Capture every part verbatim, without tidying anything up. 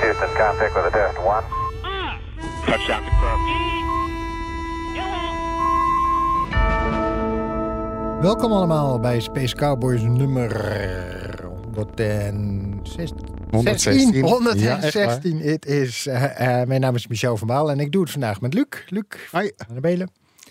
Houston, contact with a test one. Touchdown confirmed. Welkom allemaal bij Space Cowboys nummer honderdzestien. honderdzestien. honderdzestien. Ja, het is, uh, uh, mijn naam is Michel van Baal en ik doe het vandaag met Luc. Luc Hoi. van de Belen.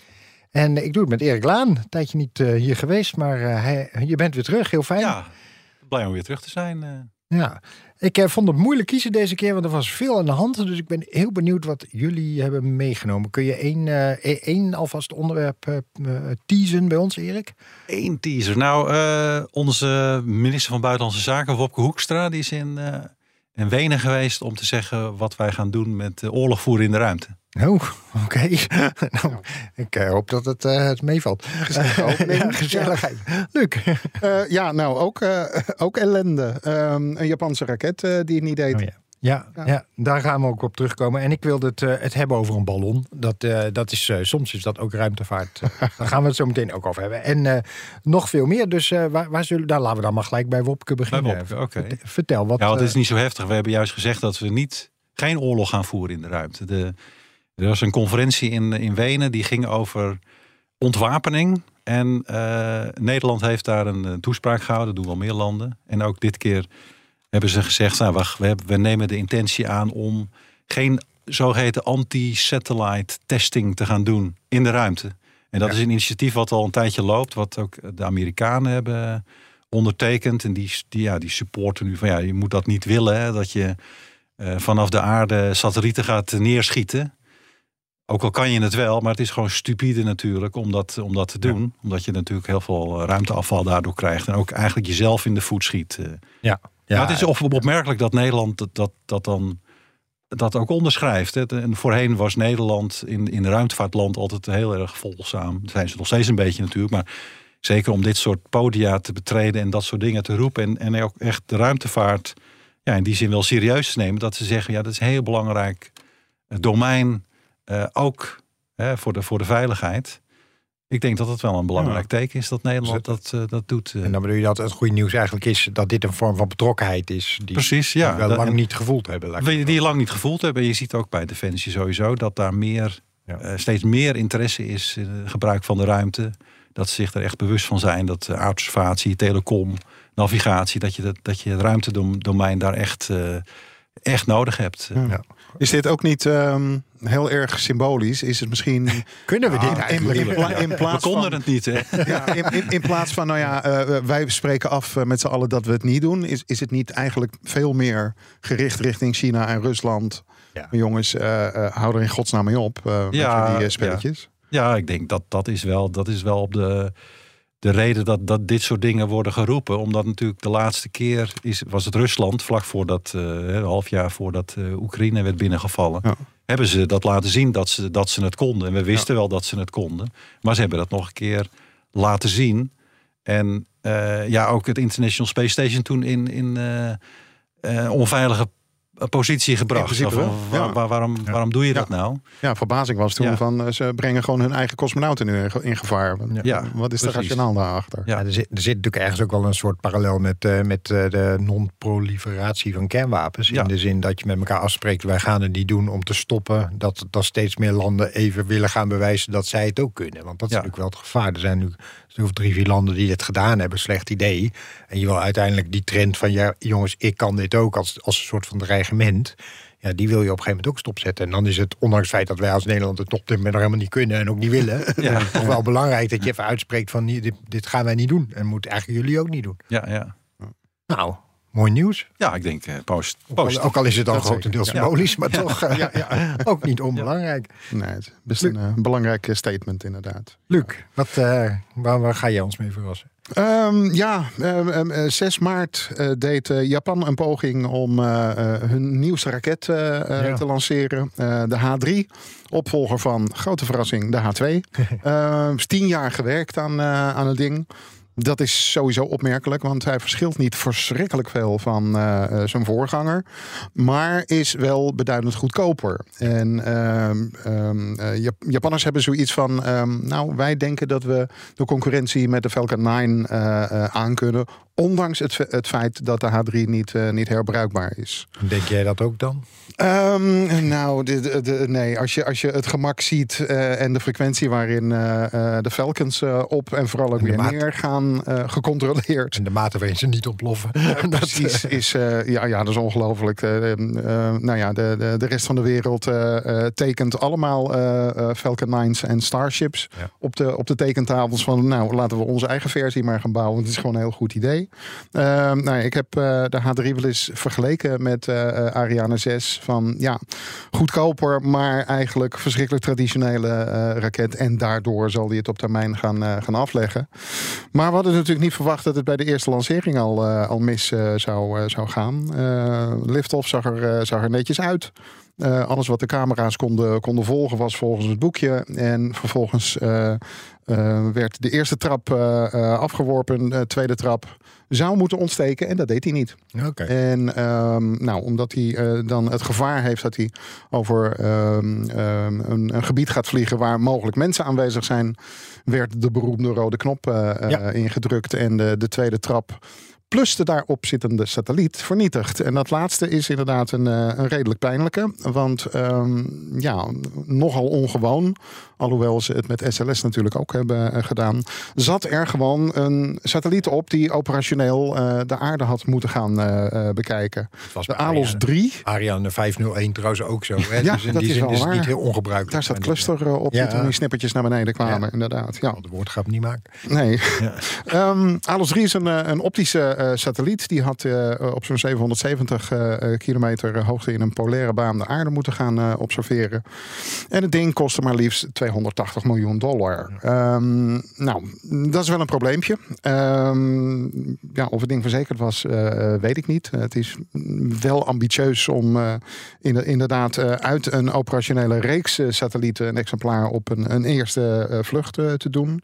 En ik doe het met Erik Laan. Een tijdje niet uh, hier geweest, maar uh, hij, je bent weer terug. Heel fijn. Ja, blij om weer terug te zijn. Uh. Ja, ik uh, vond het moeilijk kiezen deze keer, want er was veel aan de hand. Dus ik ben heel benieuwd wat jullie hebben meegenomen. Kun je één, uh, één alvast onderwerp uh, uh, teasen bij ons, Erik? Eén teaser. Nou, uh, onze minister van Buitenlandse Zaken, Wopke Hoekstra, die is in, uh, in Wenen geweest om te zeggen wat wij gaan doen met uh, oorlog voeren in de ruimte. Oh, oké. Okay. nou, ik uh, hoop dat het, uh, het meevalt. Gezellig. Uh, ja, gezelligheid. Luc. Uh, ja, nou, ook, uh, ook ellende. Um, een Japanse raket uh, die het niet deed. Oh, ja. Ja, ja. ja, daar gaan we ook op terugkomen. En ik wilde het, uh, het hebben over een ballon. Dat, uh, dat is, uh, soms is dat ook ruimtevaart. Daar gaan we het zo meteen ook over hebben. En uh, nog veel meer. Dus uh, waar, waar zullen, daar laten we dan maar gelijk bij Wopke beginnen. Bij Wopke, oké. Okay. Vertel wat. Ja, want het is uh, niet zo heftig. We hebben juist gezegd dat we niet, geen oorlog gaan voeren in de ruimte. De, er was een conferentie in, in Wenen die ging over ontwapening. En uh, Nederland heeft daar een, een toespraak gehouden. Dat doen wel meer landen. En ook dit keer hebben ze gezegd, nou, wacht, we, hebben, we nemen de intentie aan om geen zogeheten anti-satellite testing te gaan doen in de ruimte. En dat ja. is een initiatief wat al een tijdje loopt, wat ook de Amerikanen hebben ondertekend. En die, die, ja, die supporten nu van, ja, je moet dat niet willen, hè, dat je uh, vanaf de aarde satellieten gaat neerschieten. Ook al kan je het wel, maar het is gewoon stupide natuurlijk om dat, om dat te doen. Ja. Omdat je natuurlijk heel veel ruimteafval daardoor krijgt. En ook eigenlijk jezelf in de voet schiet. Ja. Ja, maar het is opmerkelijk dat Nederland dat, dat, dat dan dat ook onderschrijft. Hè. En voorheen was Nederland in, in de ruimtevaartland altijd heel erg volgzaam. Dat zijn ze nog steeds een beetje natuurlijk. Maar zeker om dit soort podia te betreden en dat soort dingen te roepen. En, en ook echt de ruimtevaart ja, in die zin wel serieus te nemen. Dat ze zeggen, ja, dat is een heel belangrijk domein. Uh, ook hè, voor, de, voor de veiligheid. Ik denk dat het wel een belangrijk ja. teken is dat Nederland dat, uh, dat doet. Uh. En dan bedoel je dat het goede nieuws eigenlijk is dat dit een vorm van betrokkenheid is. Die, Precies, ja. Die we dat, lang niet gevoeld hebben. Die, die lang niet gevoeld hebben. En je ziet ook bij Defensie sowieso dat daar meer, ja. uh, steeds meer interesse is in het gebruik van de ruimte. Dat ze zich er echt bewust van zijn dat uh, aardobservatie, telecom, navigatie, dat je, dat, dat je het ruimtedomein daar echt, uh, echt nodig hebt. Ja. Ja. Is dit ook niet um, heel erg symbolisch? Is het misschien... Kunnen we dit ah, eigenlijk? In, in, pla- in plaats we konden van, het niet, hè? Ja, in, in, in plaats van, nou ja, uh, wij spreken af uh, met z'n allen dat we het niet doen. Is, is het niet eigenlijk veel meer gericht richting China en Rusland? Ja. Jongens, uh, uh, hou er in godsnaam mee op uh, ja, met die uh, spelletjes. Ja. ja, ik denk dat dat is wel, dat is wel op de... De reden dat, dat dit soort dingen worden geroepen. Omdat natuurlijk de laatste keer is, was het Rusland. Vlak voordat, uh, een half jaar voordat uh, Oekraïne werd binnengevallen. Ja. Hebben ze dat laten zien dat ze, dat ze het konden. En we wisten ja. wel dat ze het konden. Maar ze hebben dat nog een keer laten zien. En uh, ja, ook het International Space Station toen in, in uh, uh, onveilige positie gebracht. Van, waar, ja. waar, waarom, ja. waarom doe je ja. dat nou? Ja, verbazing was toen ja. van ze brengen gewoon hun eigen cosmonauten nu in gevaar. Ja. Ja, wat is de rationaal daarachter? Ja, er, zit, er zit natuurlijk ergens ook wel een soort parallel met, uh, met uh, de non-proliferatie van kernwapens. Ja. In de zin dat je met elkaar afspreekt, wij gaan het niet doen om te stoppen. Dat, dat steeds meer landen even willen gaan bewijzen dat zij het ook kunnen. Want dat is ja. natuurlijk wel het gevaar. Er zijn nu of drie, vier landen die dit gedaan hebben. Slecht idee. En je wil uiteindelijk die trend van ja, jongens, ik kan dit ook als, als een soort van dreigement. Ja, die wil je op een gegeven moment ook stopzetten. En dan is het, ondanks het feit dat wij als Nederland het op dit moment helemaal niet kunnen en ook niet willen, ja. toch wel belangrijk dat je even uitspreekt van dit, dit gaan wij niet doen. En moeten eigenlijk jullie ook niet doen. Ja, ja. Nou, mooi nieuws. Ja, ik denk uh, post. post. Ook al is het dan grotendeels symbolisch, ja. maar ja. toch uh, ja, ja. ook niet onbelangrijk. Ja. Nee, het is best een, uh, belangrijk statement inderdaad. Luc, wat, uh, waar, waar ga jij ons mee verrassen? Um, ja, um, um, zes maart uh, deed uh, Japan een poging om uh, uh, hun nieuwste raket uh, uh, ja. te lanceren. Uh, de H drie, opvolger van, grote verrassing, de H twee. uh, is tien jaar gewerkt aan, uh, aan het ding. Dat is sowieso opmerkelijk, want hij verschilt niet verschrikkelijk veel van uh, uh, zijn voorganger. Maar is wel beduidend goedkoper. En uh, um, uh, Japanners hebben zoiets van, um, nou, wij denken dat we de concurrentie met de Falcon nine uh, uh, aankunnen. Ondanks het, het feit dat de H drie niet, uh, niet herbruikbaar is. Denk jij dat ook dan? Um, nou, de, de, de, nee. Als je, als je het gemak ziet uh, en de frequentie waarin uh, uh, de Falcons uh, op en vooral ook en weer maat... neer gaan uh, gecontroleerd. En de mate waarin ze niet ontploffen. Uh, precies. Is, uh, ja, ja, dat is ongelooflijk. Uh, uh, nou ja, de, de, de rest van de wereld uh, uh, tekent allemaal uh, uh, Falcon nine's en Starships ja. op, de, op de tekentafels van, nou, laten we onze eigen versie maar gaan bouwen. Het is gewoon een heel goed idee. Uh, nou, ik heb uh, de H drie wel eens vergeleken met uh, Ariane zes. Van ja, goedkoper, maar eigenlijk verschrikkelijk traditionele uh, raket. En daardoor zal die het op termijn gaan, uh, gaan afleggen. Maar we hadden natuurlijk niet verwacht dat het bij de eerste lancering al, uh, al mis uh, zou, uh, zou gaan. Uh, liftoff zag er, uh, zag er netjes uit. Uh, alles wat de camera's konden, konden volgen was volgens het boekje. En vervolgens uh, uh, werd de eerste trap uh, uh, afgeworpen. De tweede trap zou moeten ontsteken en dat deed hij niet. Okay. En um, nou, omdat hij uh, dan het gevaar heeft dat hij over um, um, een, een gebied gaat vliegen waar mogelijk mensen aanwezig zijn, werd de beroemde rode knop uh, ja. uh, ingedrukt en de, de tweede trap plus de daarop zittende satelliet vernietigd. En dat laatste is inderdaad een, een redelijk pijnlijke. Want um, ja, nogal ongewoon, alhoewel ze het met S L S natuurlijk ook hebben uh, gedaan, zat er gewoon een satelliet op die operationeel uh, de aarde had moeten gaan uh, uh, bekijken. De Alos drie. Ariane vijfhonderdéén trouwens ook zo. Hè? Ja, dus in dat die is zin wel is het waar. niet heel ongebruikelijk. Daar zat cluster uh, op ja. toen die snippertjes naar beneden kwamen, ja. inderdaad. Ja. De woordgrap niet maken. Nee. Ja. um, Alos drie is een, een optische uh, satelliet. Die had uh, op zo'n zevenhonderdzeventig uh, kilometer hoogte in een polaire baan de aarde moeten gaan uh, observeren. En het ding kostte maar liefst tweehonderdtachtig miljoen dollar. Um, nou, dat is wel een probleempje. Um, ja, of het ding verzekerd was, uh, weet ik niet. Uh, het is wel ambitieus om uh, in, inderdaad uh, uit een operationele reeks uh, satellieten een exemplaar op een, een eerste uh, vlucht uh, te doen.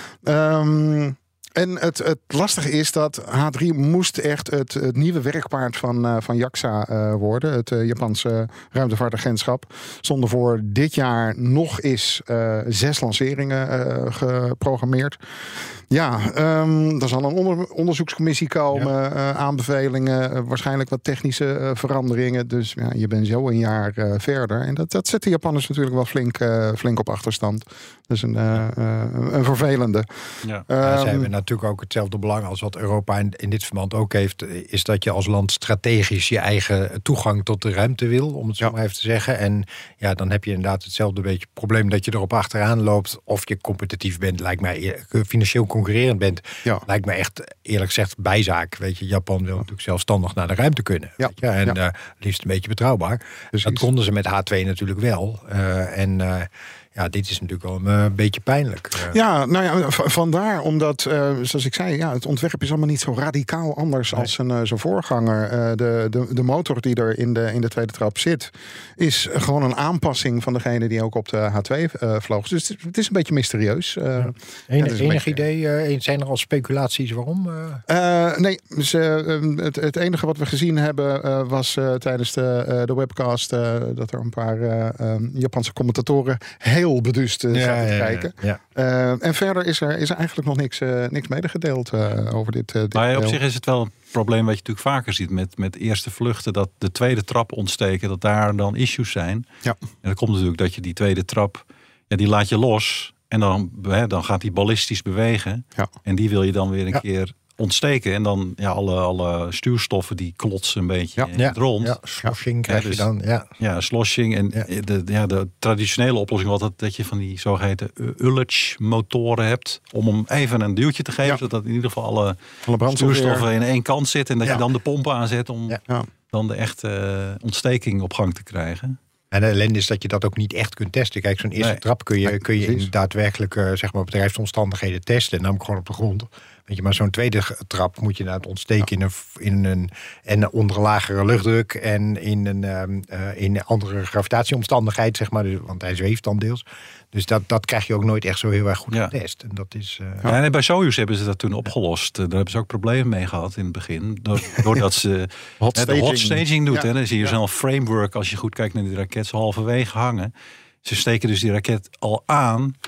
Um, En het, het lastige is dat H drie moest echt het, het nieuwe werkpaard van, uh, van JAXA uh, worden. Het uh, Japanse ruimtevaartagentschap. Stonden voor dit jaar nog eens uh, zes lanceringen uh, geprogrammeerd. Ja, um, er zal een onder, onderzoekscommissie komen. Ja. Uh, aanbevelingen, uh, waarschijnlijk wat technische uh, veranderingen. Dus ja, je bent zo een jaar uh, verder. En dat, dat zet de Japanners natuurlijk wel flink, uh, flink op achterstand. Dus een, uh, uh, een vervelende. Ja. Um, ja, ze hebben natuurlijk ook hetzelfde belang als wat Europa in, in dit verband ook heeft. Is dat je als land strategisch je eigen toegang tot de ruimte wil. Om het zo ja. maar even te zeggen. En ja, dan heb je inderdaad hetzelfde beetje probleem dat je erop achteraan loopt. Of je competitief bent, lijkt mij financieel concurrerend bent. Ja. Lijkt me echt eerlijk gezegd bijzaak. Weet je, Japan wil natuurlijk zelfstandig naar de ruimte kunnen. Ja. Weet je? En ja. uh, liefst een beetje betrouwbaar. Precies. Dat konden ze met H twee natuurlijk wel. Uh, en uh, ja, dit is natuurlijk wel een uh, beetje pijnlijk. Uh. Ja, nou ja, v- vandaar omdat, uh, zoals ik zei, ja, het ontwerp is allemaal niet zo radicaal anders nee. als zijn, uh, zijn voorganger. Uh, de, de, de motor die er in de, in de tweede trap zit, is gewoon een aanpassing van degene die ook op de H twee uh, vloog. Dus het is, het is een beetje mysterieus. Uh, ja. Enig, ja, enig beetje... idee, uh, zijn er al speculaties waarom? Uh? Uh, nee, dus, uh, het, het enige wat we gezien hebben uh, was uh, tijdens de, uh, de webcast uh, dat er een paar uh, um, Japanse commentatoren heel beduust uh, zaten te ja, kijken. Ja, ja. Uh, en verder is er, is er eigenlijk nog niks, uh, niks medegedeeld uh, over dit, uh, dit Maar op zich is het wel een probleem wat je natuurlijk vaker ziet met, met eerste vluchten, dat de tweede trap ontsteken, dat daar dan issues zijn. Ja. En dat komt natuurlijk dat je die tweede trap, ja, die laat je los en dan, hè, dan gaat die ballistisch bewegen. Ja. En die wil je dan weer een ja. keer ontsteken. En dan ja, alle, alle stuurstoffen die klotsen een beetje ja. in het rond. Ja, sloshing krijg ja, dus, je dan. Ja, ja sloshing. En ja. De, ja, de traditionele oplossing was dat, dat je van die zogeheten Ullage motoren hebt. Om hem even een duwtje te geven. Ja. Zodat in ieder geval alle, alle stuurstoffen in één kant zitten. En dat ja. je dan de pomp aanzet om ja. dan de echte uh, ontsteking op gang te krijgen. En de ellende is dat je dat ook niet echt kunt testen. Kijk, zo'n eerste nee. trap kun je, kun je in daadwerkelijk uh, zeg maar bedrijfsomstandigheden testen. Namelijk gewoon op de grond. Weet je, maar zo'n tweede trap moet je inderdaad ontsteken ja. in een, in een en onder lagere luchtdruk en in een uh, in andere gravitatieomstandigheid, zeg maar. Dus, want hij zweeft dan deels. Dus dat, dat krijg je ook nooit echt zo heel erg goed ja. getest. En dat is. Uh, ja, en bij Soyuz hebben ze dat toen opgelost. Daar hebben ze ook problemen mee gehad in het begin. Doordat ze hot de hot staging doet. Ja. Hè. Dan zie je ja. zo'n framework als je goed kijkt naar die raket zo halverwege hangen. Ze steken dus die raket al aan.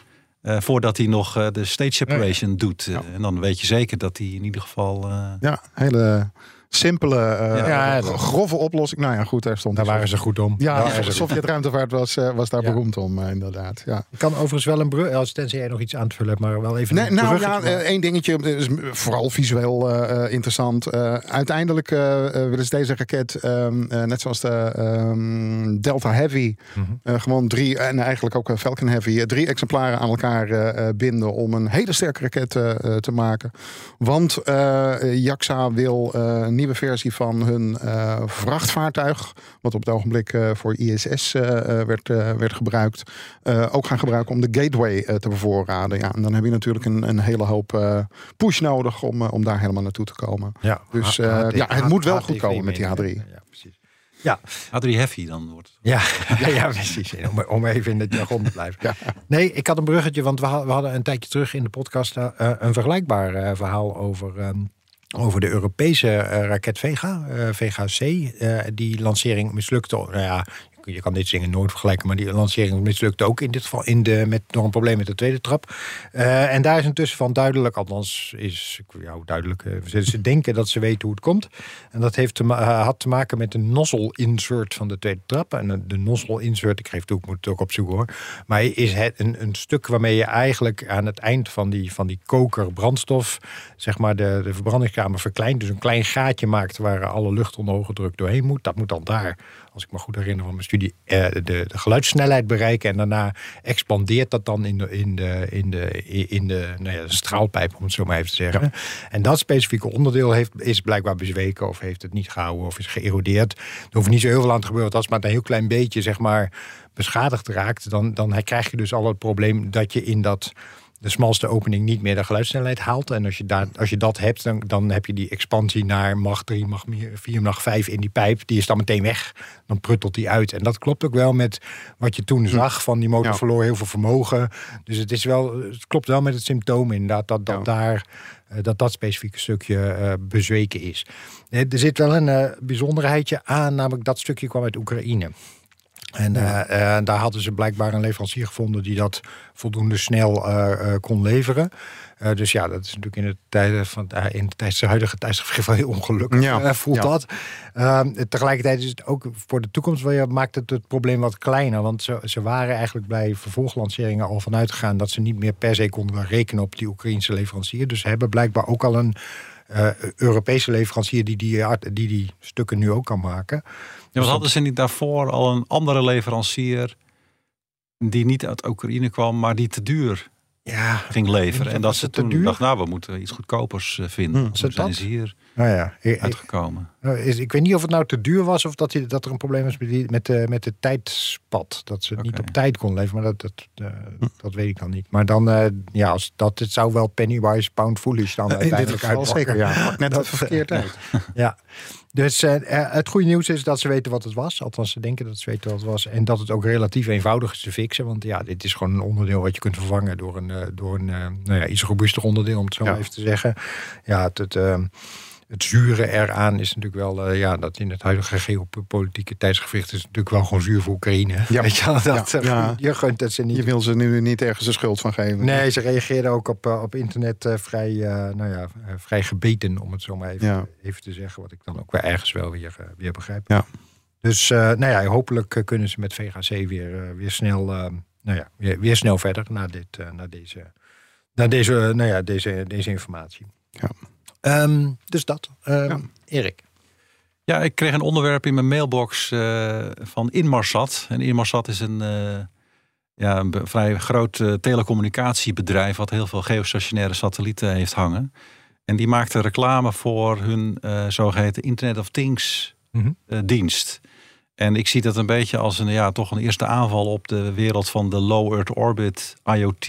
Uh, voordat hij nog uh, de stage separation ja, ja. doet. Uh, ja. En dan weet je zeker dat hij in ieder geval... Uh... Ja, hele simpele, uh, ja, uh, grove oplossing. Nou ja, goed, daar stond Daar waren ze goed om. Ja, de Sovjet-ruimtevaart was, uh, was daar ja. beroemd om, uh, inderdaad. Ja. Ik kan overigens wel een brug, als tenzij jij nog iets aan te vullen hebt, maar wel even nee, een nou ja, maar... één dingetje, is vooral visueel uh, interessant. Uh, uiteindelijk uh, uh, willen ze deze raket, um, uh, net zoals de um, Delta Heavy, mm-hmm. uh, gewoon drie, en eigenlijk ook Falcon Heavy, uh, drie exemplaren aan elkaar uh, binden om een hele sterke raket uh, te maken. Want uh, JAXA wil uh, een nieuwe versie van hun uh, vrachtvaartuig, wat op het ogenblik uh, voor I S S uh, werd, uh, werd gebruikt, uh, ook gaan gebruiken om de Gateway uh, te bevoorraden. Ja, en dan heb je natuurlijk een, een hele hoop uh, push nodig om, uh, om daar helemaal naartoe te komen. Ja, dus uh, H- ja, het H- moet wel H- goed komen met die H drie. Ja, precies. Ja. H drie Heavy dan wordt het. Ja, ja, ja, precies. Om, om even in het jargon te blijven. Ja. Nee, ik had een bruggetje, want we hadden een tijdje terug in de podcast uh, een vergelijkbaar uh, verhaal over... Um, Over de Europese uh, raket Vega, uh, Vega C. Uh, die lancering mislukte. Nou ja, je kan dit dingen nooit vergelijken, maar die lancering mislukte ook in dit geval in de, met, door een probleem met de tweede trap. Uh, en daar is intussen van duidelijk, althans is ja, duidelijk, uh, ze, ze denken dat ze weten hoe het komt. En dat heeft te, uh, had te maken met de nozzle insert van de tweede trap. En uh, de nozzle insert, ik geef toe, ik moet het ook opzoeken hoor. Maar is het een, een stuk waarmee je eigenlijk aan het eind van die, van die koker brandstof, zeg maar de, de verbrandingskamer verkleint. Dus een klein gaatje maakt waar alle lucht onder hoge druk doorheen moet. Dat moet dan daar, als ik me goed herinner van mijn studie, eh, de, de geluidssnelheid bereiken. En daarna expandeert dat dan in de, in de, in de, in de, nou ja, de straalpijp, om het zo maar even te zeggen. Ja. En dat specifieke onderdeel heeft, is blijkbaar bezweken of heeft het niet gehouden of is geërodeerd. Er hoeft niet zo heel veel aan te gebeuren. Want als het maar een heel klein beetje, zeg maar, beschadigd raakt, dan, dan krijg je dus al het probleem dat je in dat... de smalste opening niet meer de geluidssnelheid haalt. En als je, daar, als je dat hebt, dan, dan heb je die expansie naar macht drie, macht vier, macht vijf in die pijp. Die is dan meteen weg. Dan pruttelt die uit. En dat klopt ook wel met wat je toen zag. Van die motor ja. verloor heel veel vermogen. Dus het, is wel, het klopt wel met het symptoom inderdaad. Dat dat, ja. daar, dat, dat specifieke stukje uh, bezweken is. Er zit wel een uh, bijzonderheidje aan. Namelijk dat stukje kwam uit Oekraïne. En ja. uh, uh, daar hadden ze blijkbaar een leverancier gevonden die dat voldoende snel uh, uh, kon leveren. Uh, dus ja, dat is natuurlijk in de tijden van uh, in de tijdens de huidige tijdsgegeven wel heel ongelukkig. Ja. Uh, voelt ja. dat. Uh, tegelijkertijd is het ook voor de toekomst wel, maakt het het probleem wat kleiner. Want ze, ze waren eigenlijk bij vervolglanceringen al vanuit gegaan dat ze niet meer per se konden rekenen op die Oekraïnse leverancier. Dus ze hebben blijkbaar ook al een uh, Europese leverancier die die, die die stukken nu ook kan maken. Ja, want hadden ze niet daarvoor al een andere leverancier die niet uit Oekraïne kwam, maar die te duur ja, ging leveren? En dat ze toen duur? dacht, nou, we moeten iets goedkopers vinden. Hmm, toen zijn ze hier nou ja, ik, uitgekomen. Ik, ik weet niet of het nou te duur was of dat, dat er een probleem was met, die, met, de, met de tijdspad. Dat ze het okay. niet op tijd kon leveren, maar dat, dat, uh, hm. dat weet ik dan niet. Maar dan, uh, ja, als dat, het zou wel pennywise, pound foolish dan uh, uiteindelijk uitpakken. Zeker, ja. Net dat verkeerd uit. Ja. Dus uh, het goede nieuws is dat ze weten wat het was. Althans, ze denken dat ze weten wat het was. En dat het ook relatief eenvoudig is te fixen. Want ja, dit is gewoon een onderdeel wat je kunt vervangen door een, uh, door een uh, nou ja, iets robuuster onderdeel, om het zo ja. even te zeggen. Ja, het, het, uh, het zure eraan is natuurlijk wel, uh, ja, dat in het huidige geopolitieke tijdsgewicht is natuurlijk wel gewoon zuur voor Oekraïne. Ja. Weet je, dat, ja. Ja. Je gunt het ze niet. Je wil ze nu niet ergens de schuld van geven. Nee, ze reageerden ook op, uh, op internet uh, vrij, uh, nou ja, uh, vrij gebeten, om het zo maar even, ja. even te zeggen. Wat ik dan ook weer ergens wel weer, uh, weer begrijp. Ja. Dus uh, nou ja, hopelijk uh, kunnen ze met V G C weer, uh, weer snel, uh, nou ja, weer, weer snel verder naar dit, uh, naar deze, naar deze, uh, nou ja, deze, deze informatie. Ja. Um, dus dat. Um, ja. Erik. Ja, ik kreeg een onderwerp in mijn mailbox uh, van Inmarsat. En Inmarsat is een, uh, ja, een vrij groot uh, telecommunicatiebedrijf wat heel veel geostationaire satellieten heeft hangen. En die maakte reclame voor hun uh, zogeheten Internet of Things mm-hmm. uh, dienst. En ik zie dat een beetje als een, ja, toch een eerste aanval op de wereld van de Low Earth Orbit I O T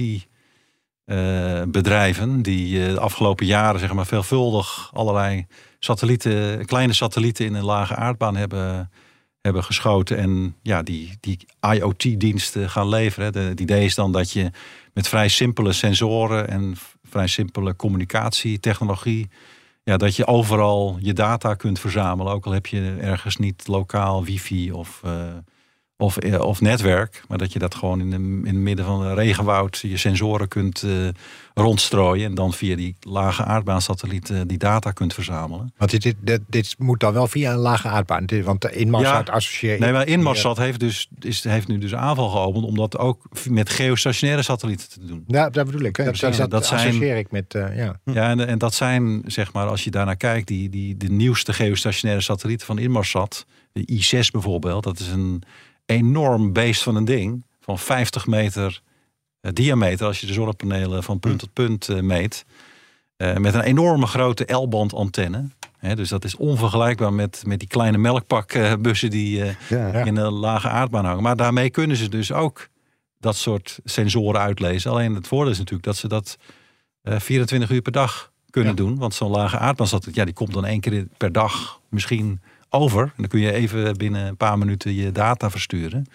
Uh, bedrijven die uh, de afgelopen jaren, zeg maar, veelvuldig allerlei satellieten, kleine satellieten in een lage aardbaan hebben, hebben geschoten en ja, die, die I O T-diensten gaan leveren. De, het idee is dan dat je met vrij simpele sensoren en vrij simpele communicatietechnologie, ja, dat je overal je data kunt verzamelen, ook al heb je ergens niet lokaal wifi of, uh, of, of netwerk. Maar dat je dat gewoon in, de, in het midden van een regenwoud je sensoren kunt uh, rondstrooien. En dan via die lage aardbaansatelliet uh, die data kunt verzamelen. Want dit, dit, dit moet dan wel via een lage aardbaan. Want de Inmarsat ja, associeert... Nee, maar Inmarsat heeft, dus, is, heeft nu dus een aanval geopend om dat ook met geostationaire satellieten te doen. Ja, dat bedoel ik. Hè. Dat, dat, dat, dat associeer zijn, ik met... Uh, ja, ja en, en dat zijn, zeg maar, als je daarnaar kijkt, die, die, de nieuwste geostationaire satellieten van Inmarsat, de I zes bijvoorbeeld, dat is een enorm beest van een ding, van vijftig meter uh, diameter, als je de zonnepanelen van punt tot punt uh, meet. Uh, met een enorme grote L-band antenne. He, dus dat is onvergelijkbaar met, met die kleine melkpakbussen die uh, ja, ja. in een lage aardbaan hangen. Maar daarmee kunnen ze dus ook dat soort sensoren uitlezen. Alleen het voordeel is natuurlijk dat ze dat uh, vierentwintig uur per dag kunnen ja. doen. Want zo'n lage aardbaansatelliet, ja, die komt dan één keer per dag misschien over. En dan kun je even binnen een paar minuten je data versturen.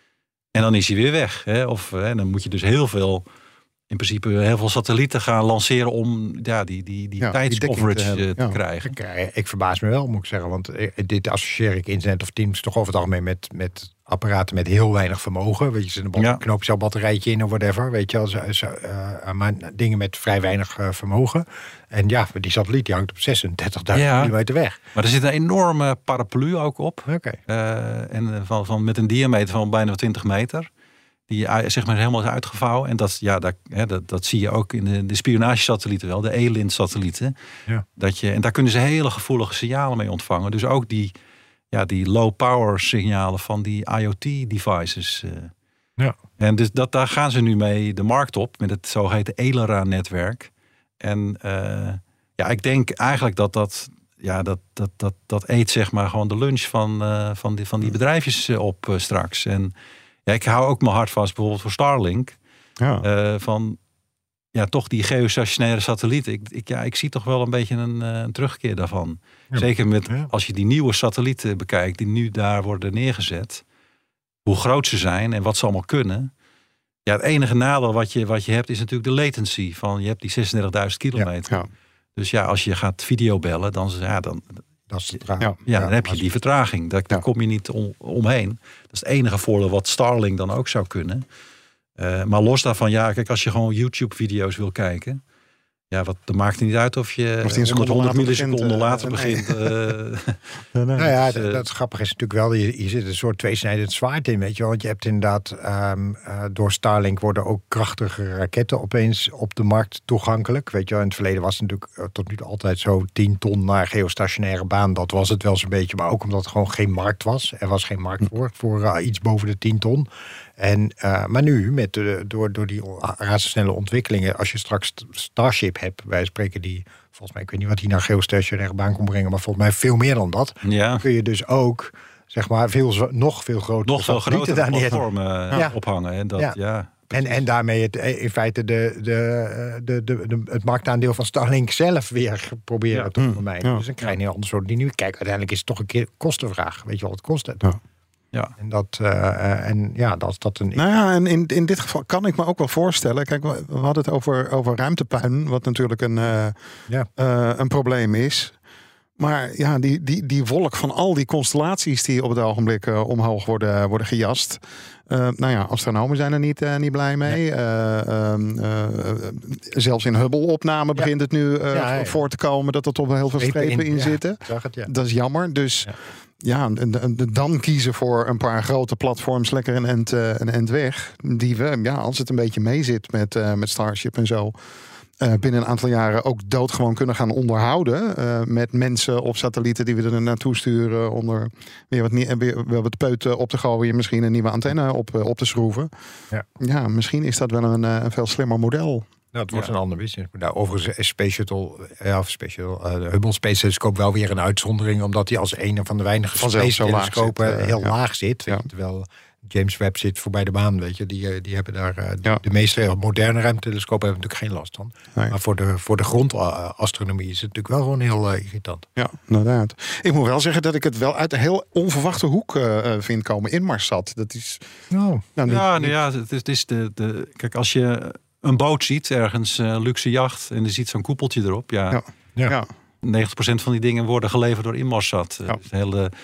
En dan is hij weer weg. Hè? Of hè, dan moet je dus heel veel, in principe heel veel satellieten gaan lanceren om ja, die, die, die ja, tijdscoverage te, te ja. krijgen. Ik, ik verbaas me wel, moet ik zeggen. Want dit associeer ik Internet of Teams toch over het algemeen met, met apparaten met heel weinig vermogen. Weet je, ze een ja. knoop zo'n batterijtje in of whatever. Weet je wel, zo, zo, uh, maar dingen met vrij weinig uh, vermogen. En ja, die satelliet die hangt op zesendertigduizend ja. kilometer weg. Maar er zit een enorme paraplu ook op. Okay. Uh, en van, van, met een diameter van bijna twintig meter. Die zeg maar helemaal is uitgevouwen. En dat, ja, dat, hè, dat, dat zie je ook in de, de spionagesatellieten wel. De E L I N T-satellieten. Ja. Dat je, en daar kunnen ze hele gevoelige signalen mee ontvangen. Dus ook die, ja, die low power signalen van die IoT-devices. Uh. Ja. En dus dat, daar gaan ze nu mee de markt op. Met het zogeheten ELERA-netwerk. En uh, ja, ik denk eigenlijk dat dat... Ja, dat, dat, dat, dat eet zeg maar gewoon de lunch van, uh, van, die, van die bedrijfjes op uh, straks. En ja, ik hou ook mijn hart vast bijvoorbeeld voor Starlink. Ja. Uh, van ja, toch die geostationaire satellieten. Ik, ik, ja, ik zie toch wel een beetje een, een terugkeer daarvan. Ja. Zeker met ja. als je die nieuwe satellieten bekijkt die nu daar worden neergezet. Hoe groot ze zijn en wat ze allemaal kunnen. Ja, het enige nadeel wat je, wat je hebt is natuurlijk de latency. Van, je hebt die zesendertigduizend kilometer. Ja. Ja. Dus ja, als je gaat videobellen, dan, ja, dan, dat is ja, ja, ja, dan heb je die vertraging. Daar, daar ja. kom je niet om, omheen. Dat is het enige voordeel wat Starlink dan ook zou kunnen. Uh, maar los daarvan, ja, kijk, als je gewoon YouTube-video's wil kijken. Ja, wat, dan maakt het niet uit of je honderd milliseconden uh, later begint. Uh, nee, nee. Nou ja, dus, uh, dat, dat grappige is natuurlijk wel, je, je zit een soort tweesnijdend zwaard in, weet je wel. Want je hebt inderdaad, um, uh, door Starlink worden ook krachtige raketten opeens op de markt toegankelijk. Weet je wel, in het verleden was het natuurlijk uh, tot nu toe altijd zo tien ton naar geostationaire baan. Dat was het wel zo'n beetje, maar ook omdat er gewoon geen markt was. Er was geen markt voor, voor uh, iets boven de tien ton. En, uh, maar nu, met de, door, door die razendsnelle ontwikkelingen, als je straks Starship hebt, wij spreken die, volgens mij, ik weet niet wat die naar geostationaire baan kon brengen, maar volgens mij veel meer dan dat. Ja. Kun je dus ook, zeg maar, veel, nog veel groter nog veel groter daar platformen ja. ophangen. En, dat, ja. Ja, en, en daarmee het, in feite de, de, de, de, de, het marktaandeel van Starlink zelf weer proberen ja. te ondermijnen. Ja. Dus dan krijg je een ander soort die nu. Kijk, uiteindelijk is het toch een keer kostenvraag. Weet je wat het kost? Het? Ja. Ja. En dat, uh, en ja, dat, dat een. Nou ja, en in, in dit geval kan ik me ook wel voorstellen. Kijk, we, we hadden het over, over ruimtepuin, wat natuurlijk een, uh, ja. uh, een probleem is. Maar ja, die, die, die wolk van al die constellaties die op het ogenblik uh, omhoog worden, worden gejast. Uh, nou ja, astronomen zijn er niet, uh, niet blij mee. Ja. Uh, uh, uh, zelfs in Hubble-opname begint ja. het nu uh, ja, ja. voor te komen dat er toch wel heel veel strepen in, in zitten. Ja, het, ja. Dat is jammer. Dus ja. Ja, dan kiezen voor een paar grote platforms lekker een end, een end weg. Die we, ja, als het een beetje mee zit met, uh, met Starship en zo, uh, binnen een aantal jaren ook doodgewoon kunnen gaan onderhouden. Uh, met mensen op satellieten die we er naartoe sturen. Onder weer wat, weer, weer wat peuten op te gooien. Misschien een nieuwe antenne op, op te schroeven. Ja. Ja, misschien is dat wel een, een veel slimmer model. Nou, het wordt ja. een ander business. Nou, overigens is Space Shuttle, ja, of Space Shuttle, uh, de Hubble Space Telescope wel weer een uitzondering, omdat hij als een van de weinige Space Telescopen uh, heel ja. laag zit. Ja. Terwijl James Webb zit voorbij de maan, weet je. Die, die hebben daar uh, ja. de meeste moderne ruimtetelescopen hebben natuurlijk geen last van. Nee. Maar voor de, voor de grondastronomie is het natuurlijk wel gewoon heel uh, irritant. Ja, inderdaad. Ik moet wel zeggen dat ik het wel uit een heel onverwachte hoek uh, vind komen. Inmarsat. Dat is. Oh. Nou, niet, ja, nou ja, het is, het is de, de. Kijk, als je een boot ziet, ergens uh, luxe jacht, en je ziet zo'n koepeltje erop. Ja, ja. ja. negentig procent van die dingen worden geleverd door Inmarsat. Ja. Dus de hele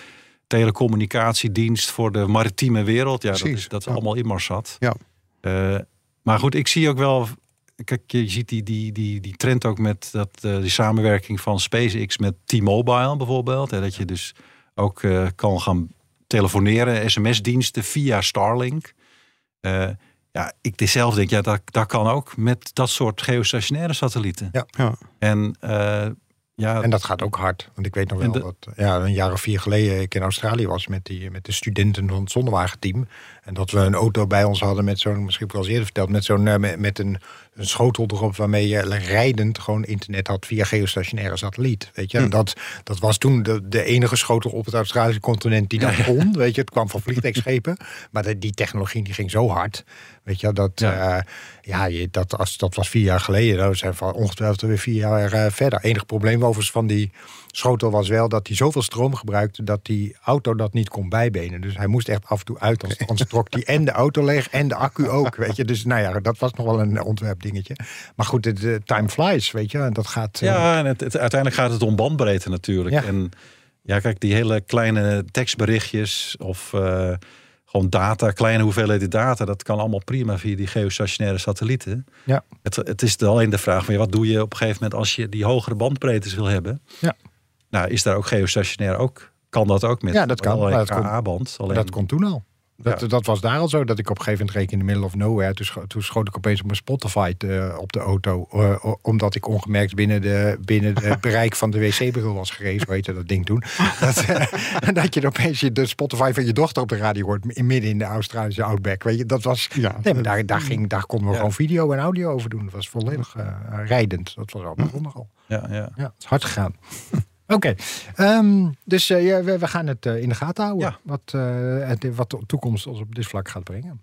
telecommunicatiedienst voor de maritieme wereld. Ja, dat Precies, is, dat is ja. allemaal Inmarsat. Ja. Uh, maar goed, ik zie ook wel... Kijk, je ziet die, die, die, die trend ook met dat, uh, die samenwerking van SpaceX met T-Mobile bijvoorbeeld. Hè, dat je dus ook uh, kan gaan telefoneren, sms-diensten via Starlink. Uh, ja, ik zelf denk, ja, dat, dat kan ook met dat soort geostationaire satellieten. Ja. Ja. En, uh, ja, en dat gaat ook hard. Want ik weet nog wel de, dat ja, een jaar of vier geleden ik in Australië was met, die, met de studenten van het zonnewagenteam. En dat we een auto bij ons hadden met zo'n, misschien heb ik wel eens eerder verteld, met zo'n met, met een, een schotel erop waarmee je rijdend gewoon internet had via geostationaire satelliet. Weet je, hm. en dat, dat was toen de, de enige schotel op het Australische continent die dat ja, kon. Weet je, het kwam van vliegtuigschepen, maar de, die technologie die ging zo hard. Weet je, dat, ja. Uh, ja, je, dat, als, dat was vier jaar geleden. Nou, we zijn van ongetwijfeld weer vier jaar uh, verder. Enig probleem overigens van die schotel was wel dat hij zoveel stroom gebruikte dat die auto dat niet kon bijbenen. Dus hij moest echt af en toe uit. Anders, anders trok hij en de auto leeg en de accu ook. Weet je, dus nou ja, dat was nog wel een ontwerpdingetje. Maar goed, de, de time flies, weet je, en dat gaat. Uh... Ja, en het, het, uiteindelijk gaat het om bandbreedte natuurlijk. Ja. En ja, kijk, die hele kleine tekstberichtjes of uh, gewoon data, kleine hoeveelheden data, dat kan allemaal prima via die geostationaire satellieten. Ja. Het, het is alleen de vraag van ja, wat doe je op een gegeven moment als je die hogere bandbreedtes wil hebben? Ja. Nou, is daar ook geostationair ook? Kan dat ook met ja, dat kan. alleen K A-band? Alleen... Dat kon toen al. Dat, ja. dat was daar al zo, dat ik op een gegeven moment reed in the middle of nowhere. Toen, scho toen schoot ik opeens op mijn Spotify te, op de auto. Uh, omdat ik ongemerkt binnen de binnen de bereik van de wc-bril was gerezen. Hoe heette dat ding toen? Dat, uh, dat je opeens de Spotify van je dochter op de radio hoort. In, midden in de Australische outback. Weet je, dat was... Ja. Nee, maar daar, daar, ging, daar konden we ja. gewoon video en audio over doen. Dat was volledig uh, rijdend. Dat was al bijzonder al. Ja, ja. ja, het is hard gegaan. Oké, okay. um, dus uh, ja, we, we gaan het uh, in de gaten houden. Ja. Wat, uh, het, wat de toekomst ons op dit vlak gaat brengen.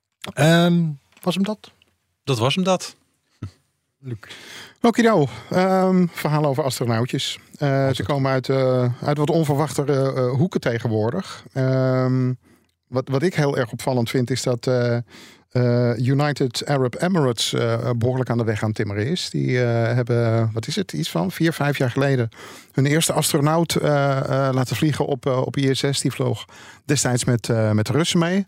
Um, was hem dat? Dat was hem dat. Luc. Okido, um, verhaal over astronautjes. Uh, ze komen uit, uh, uit wat onverwachte uh, hoeken tegenwoordig. Um, wat, wat ik heel erg opvallend vind is dat... Uh, Uh, United Arab Emirates uh, behoorlijk aan de weg aan het timmeren is. Die uh, hebben, wat is het, iets van vier, vijf jaar geleden hun eerste astronaut uh, uh, laten vliegen op, uh, op I S S. Die vloog destijds met, uh, met de Russen mee.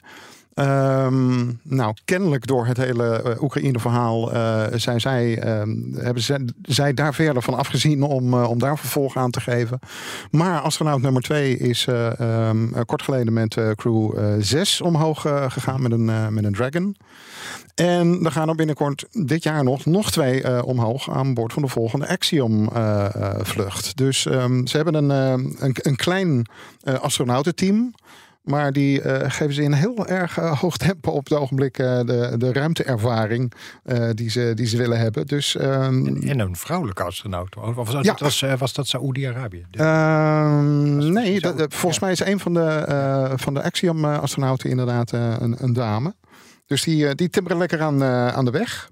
Um, nou, kennelijk door het hele uh, Oekraïne-verhaal uh, zijn zij, uh, hebben zij, zij daar verder van afgezien om, uh, om daar vervolg aan te geven. Maar astronaut nummer twee is uh, um, uh, kort geleden met uh, crew uh, zes omhoog uh, gegaan met een, uh, met een Dragon. En er gaan er binnenkort dit jaar nog, nog twee uh, omhoog aan boord van de volgende Axiom-vlucht. Uh, uh, dus um, ze hebben een, uh, een, een klein uh, astronautenteam. Maar die uh, geven ze in heel erg uh, hoog tempo op het ogenblik uh, de, de ruimteervaring uh, die, ze, die ze willen hebben. Dus, um... en, en een vrouwelijke astronaut. Of was dat, ja. was, uh, was dat Saoedi-Arabië? Uh, nee, dat, dat, volgens ja. mij is een van de, uh, van de Axiom-astronauten inderdaad uh, een, een dame. Dus die, uh, die timmeren lekker aan, uh, aan de weg.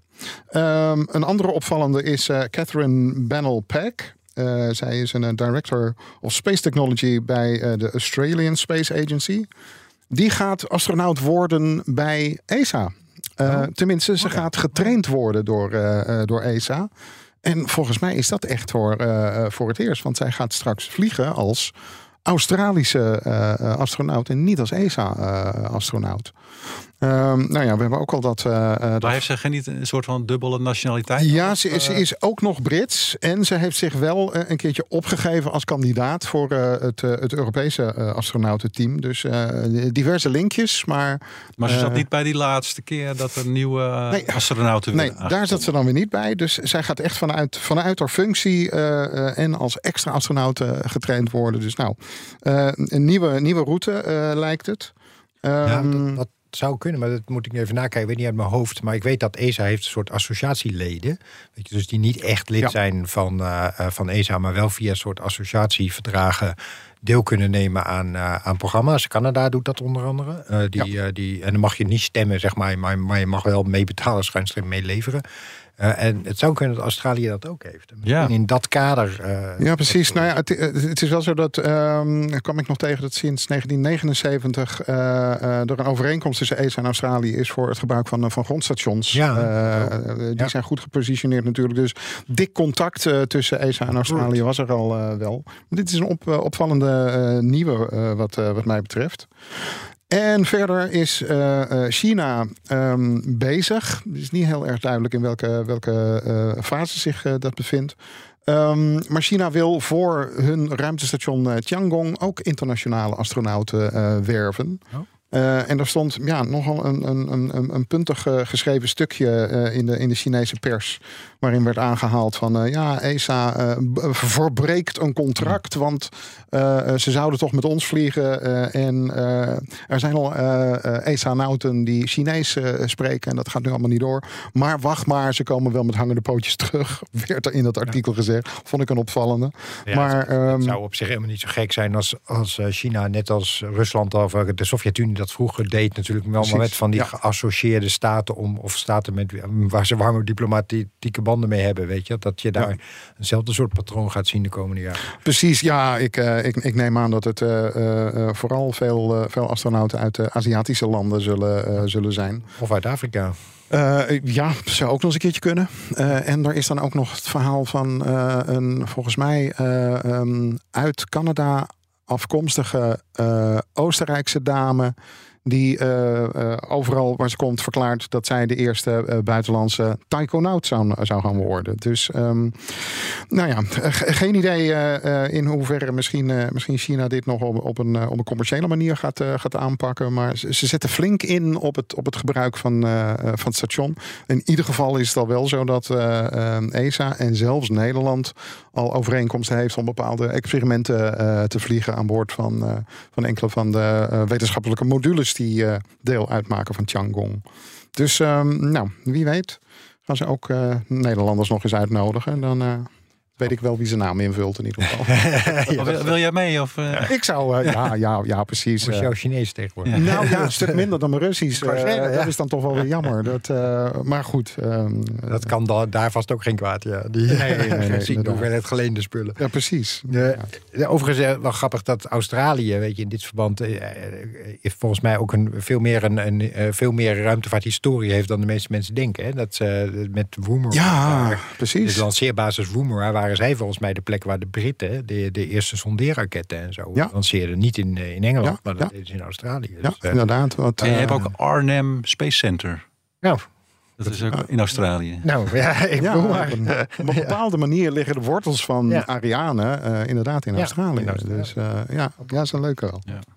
Um, een andere opvallende is uh, Catherine Bennell-Peck. Uh, zij is een uh, Director of Space Technology bij uh, de Australian Space Agency. Die gaat astronaut worden bij E S A. Uh, oh. Tenminste, ze oh, ja. gaat getraind worden door, uh, uh, door E S A. En volgens mij is dat echt voor, uh, voor het eerst. Want zij gaat straks vliegen als Australische uh, astronaut en niet als E S A-astronaut. Uh, Um, nou ja, we hebben ook al dat... Uh, maar dat... heeft ze geen niet een soort van dubbele nationaliteit? Ja, ze is, ze is ook nog Brits. En ze heeft zich wel uh, een keertje opgegeven als kandidaat voor uh, het, uh, het Europese uh, astronautenteam. Dus uh, diverse linkjes, maar... Maar ze uh, zat niet bij die laatste keer dat er nieuwe uh, nee, astronauten... Nee, daar zat ze dan weer niet bij. Dus zij gaat echt vanuit, vanuit haar functie uh, uh, en als extra astronaut uh, getraind worden. Dus nou, uh, een nieuwe, nieuwe route uh, lijkt het. Um, ja, dat, dat... Het zou kunnen, maar dat moet ik even nakijken. Ik weet niet uit mijn hoofd. Maar ik weet dat E S A heeft een soort associatieleden. Weet je, dus die niet echt lid ja. zijn van, uh, van E S A, maar wel via een soort associatieverdragen deel kunnen nemen aan, uh, aan programma's. Canada doet dat onder andere. Uh, die, ja. uh, die, en dan mag je niet stemmen, zeg maar, maar, maar je mag wel meebetalen, schuinstreep meeleveren. Uh, en het zou kunnen dat Australië dat ook heeft. Ja. In dat kader... Uh, ja, precies. Nou ja, het, het is wel zo dat... Um, kwam ik nog tegen dat sinds negentien negenenzeventig... Uh, uh, er een overeenkomst tussen E S A en Australië is... voor het gebruik van, van grondstations. Ja. Uh, uh, die ja. zijn goed gepositioneerd natuurlijk. Dus dik contact uh, tussen E S A en Australië was er al uh, wel. Maar dit is een op, uh, opvallende uh, nieuwe uh, wat, uh, wat mij betreft. En verder is uh, uh, China um, bezig. Het is niet heel erg duidelijk in welke, welke uh, fase zich uh, dat bevindt. Um, maar China wil voor hun ruimtestation uh, Tiangong ook internationale astronauten uh, werven. Oh. Uh, en daar stond ja, nogal een, een, een, een puntig uh, geschreven stukje uh, in, de, in de Chinese pers. Waarin werd aangehaald van uh, ja, E S A uh, verbreekt een contract. Want uh, ze zouden toch met ons vliegen. Uh, en uh, er zijn al uh, uh, E S A-nauten die Chinees uh, spreken. En dat gaat nu allemaal niet door. Maar wacht maar, ze komen wel met hangende pootjes terug. Werd er in dat artikel ja. gezegd. Vond ik een opvallende. Ja, maar, het, um, het zou op zich helemaal niet zo gek zijn als, als China, net als Rusland of de Sovjet-Unie dat vroeger deed, natuurlijk wel maar met van die ja. geassocieerde staten om of staten met waar ze warme diplomatieke banden mee hebben, weet je, dat je daar ja. eenzelfde soort patroon gaat zien de komende jaren. Precies, ja, ik, uh, ik, ik neem aan dat het uh, uh, vooral veel, uh, veel astronauten uit de Aziatische landen zullen, uh, zullen zijn. Of uit Afrika. Uh, ja, zou ook nog eens een keertje kunnen. Uh, en er is dan ook nog het verhaal van uh, een, volgens mij, uh, um, uit Canada afkomstige uh, Oostenrijkse dame die uh, uh, overal waar ze komt verklaart dat zij de eerste uh, buitenlandse taikonaut zou, zou gaan worden. Dus um, nou ja, g- geen idee uh, uh, in hoeverre misschien, uh, misschien China dit nog op, op, een, uh, op een commerciële manier gaat, uh, gaat aanpakken. Maar ze, ze zetten flink in op het, op het gebruik van, uh, van het station. In ieder geval is het al wel zo dat uh, uh, E S A en zelfs Nederland al overeenkomsten heeft om bepaalde experimenten uh, te vliegen aan boord van, uh, van enkele van de uh, wetenschappelijke modules die uh, deel uitmaken van Tiangong. Dus um, nou, wie weet gaan ze ook uh, Nederlanders nog eens uitnodigen. Dan uh, weet ik wel wie zijn naam invult in ieder geval. ja, wil, wil jij mee? Of, uh... Ik zou, uh, ja, ja, ja, precies. Was jouw Chinees tegenwoordig? Ja. Nou ja, een stuk minder dan mijn Russisch. Uh, zeggen, ja. Dat is dan toch wel weer jammer. Dat, uh, maar goed. Um, dat kan da- daar vast ook geen kwaad. Ja. Die nee, nee, nee, nee, zien hoe het geleende spullen. Ja, precies. De, ja. Overigens wel grappig dat Australië, weet je, in dit verband uh, volgens mij ook een veel meer een, een uh, veel meer ruimtevaarthistorie heeft dan de meeste mensen denken. Hè? Dat uh, met Woomera. Ja, daar, precies. De lanceerbasis Woomera waren zij volgens mij de plek waar de Britten de, de eerste sondeerraketten en zo ja. lanceerden. Niet in, in Engeland, ja, maar dat ja. deden ze in Australië. Ja, dus, uh, inderdaad. Wat, en je uh, hebt ook Arnhem Space Center. Nou, dat is ook in Australië. Nou, ja, ik ja, bedoel maar. Op een, op een bepaalde manier liggen de wortels van ja. Ariane uh, inderdaad in ja, Australië. In Australië. Dus uh, ja, ja, dat is een leuke wel. Ja.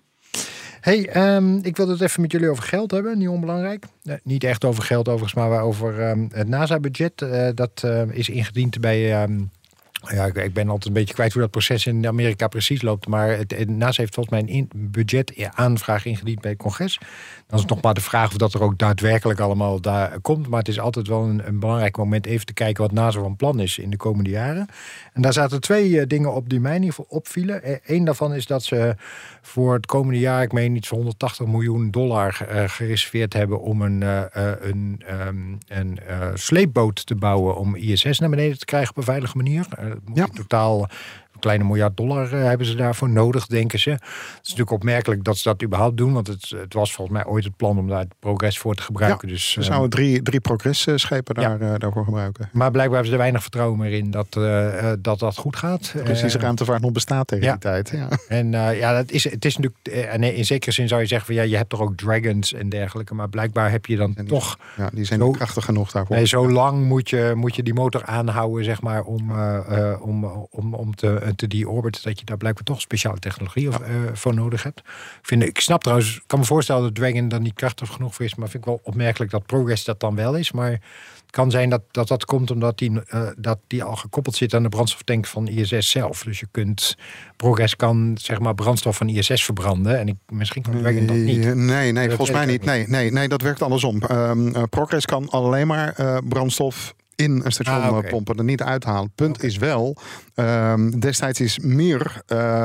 Hey, um, ik wil het even met jullie over geld hebben, niet onbelangrijk. Uh, niet echt over geld overigens, maar over um, het NASA-budget. Uh, dat uh, is ingediend bij... Um, Ja, ik, ik ben altijd een beetje kwijt hoe dat proces in Amerika precies loopt. Maar het, het NASA heeft volgens mij een in, budget-aanvraag ingediend bij het congres. Dan is het nog maar de vraag of dat er ook daadwerkelijk allemaal daar komt. Maar het is altijd wel een, een belangrijk moment even te kijken wat NASA van plan is in de komende jaren. En daar zaten twee uh, dingen op die mij in ieder geval opvielen. Eén daarvan is dat ze voor het komende jaar, ik meen iets van honderdtachtig miljoen dollar uh, gereserveerd hebben om een, uh, een, um, een uh, sleepboot te bouwen om I S S naar beneden te krijgen op een veilige manier. Uh, Ja. In totaal een kleine miljard dollar uh, hebben ze daarvoor nodig, denken ze. Het is natuurlijk opmerkelijk dat ze dat überhaupt doen. Want het, het was volgens mij ooit het plan om daar Progress voor te gebruiken. Ja, dus, ze zouden drie, drie Progress-schepen daar, ja. uh, daarvoor gebruiken. Maar blijkbaar hebben ze er weinig vertrouwen meer in dat uh, dat, dat goed gaat. Precies, uh, ruimtevaart nog bestaat tegen ja. die tijd. Ja. En uh, ja, dat is, het is natuurlijk... Uh, nee, in zekere zin zou je zeggen van ja, je hebt toch ook Dragons en dergelijke. Maar blijkbaar heb je dan die, toch... Ja, die zijn zo, niet krachtig genoeg daarvoor. Nee, zo lang moet je, moet je die motor aanhouden, zeg maar, om, uh, uh, om, om, om te, te die orbit, dat je daar blijkbaar toch speciale technologie ja. uh, voor nodig hebt. Ik, vind, ik snap trouwens, ik kan me voorstellen dat Dragon dan niet krachtig genoeg voor is, maar vind ik wel opmerkelijk dat Progress dat dan wel is. Maar het kan zijn dat dat, dat komt omdat die, uh, dat die al gekoppeld zit aan de brandstoftank van I S S zelf. Dus je kunt, Progress kan zeg maar brandstof van I S S verbranden en ik, misschien kan Dragon dat niet. Nee, nee, dat volgens mij niet. Nee, nee, nee, dat werkt andersom. Um, uh, Progress kan alleen maar uh, brandstof in een station ah, okay. pompen, er niet uithalen. Punt okay. is wel, um, destijds is meer...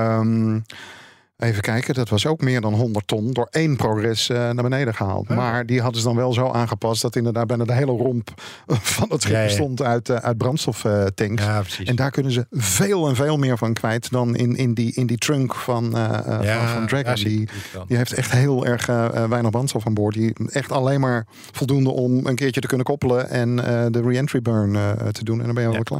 Um, Even kijken, dat was ook meer dan honderd ton door één Progress uh, naar beneden gehaald. Oh. Maar die hadden ze dan wel zo aangepast dat inderdaad bijna de hele romp van het schip ja, ja. bestond uit, uh, uit brandstoftanks. Uh, ja, en daar kunnen ze veel en veel meer van kwijt dan in, in, die, in die trunk van, uh, ja, van, van Dragon. Die, die heeft echt heel erg uh, weinig brandstof aan boord. Die echt alleen maar voldoende om een keertje te kunnen koppelen en uh, de re-entry burn uh, te doen. En dan ben je ja. wel klaar.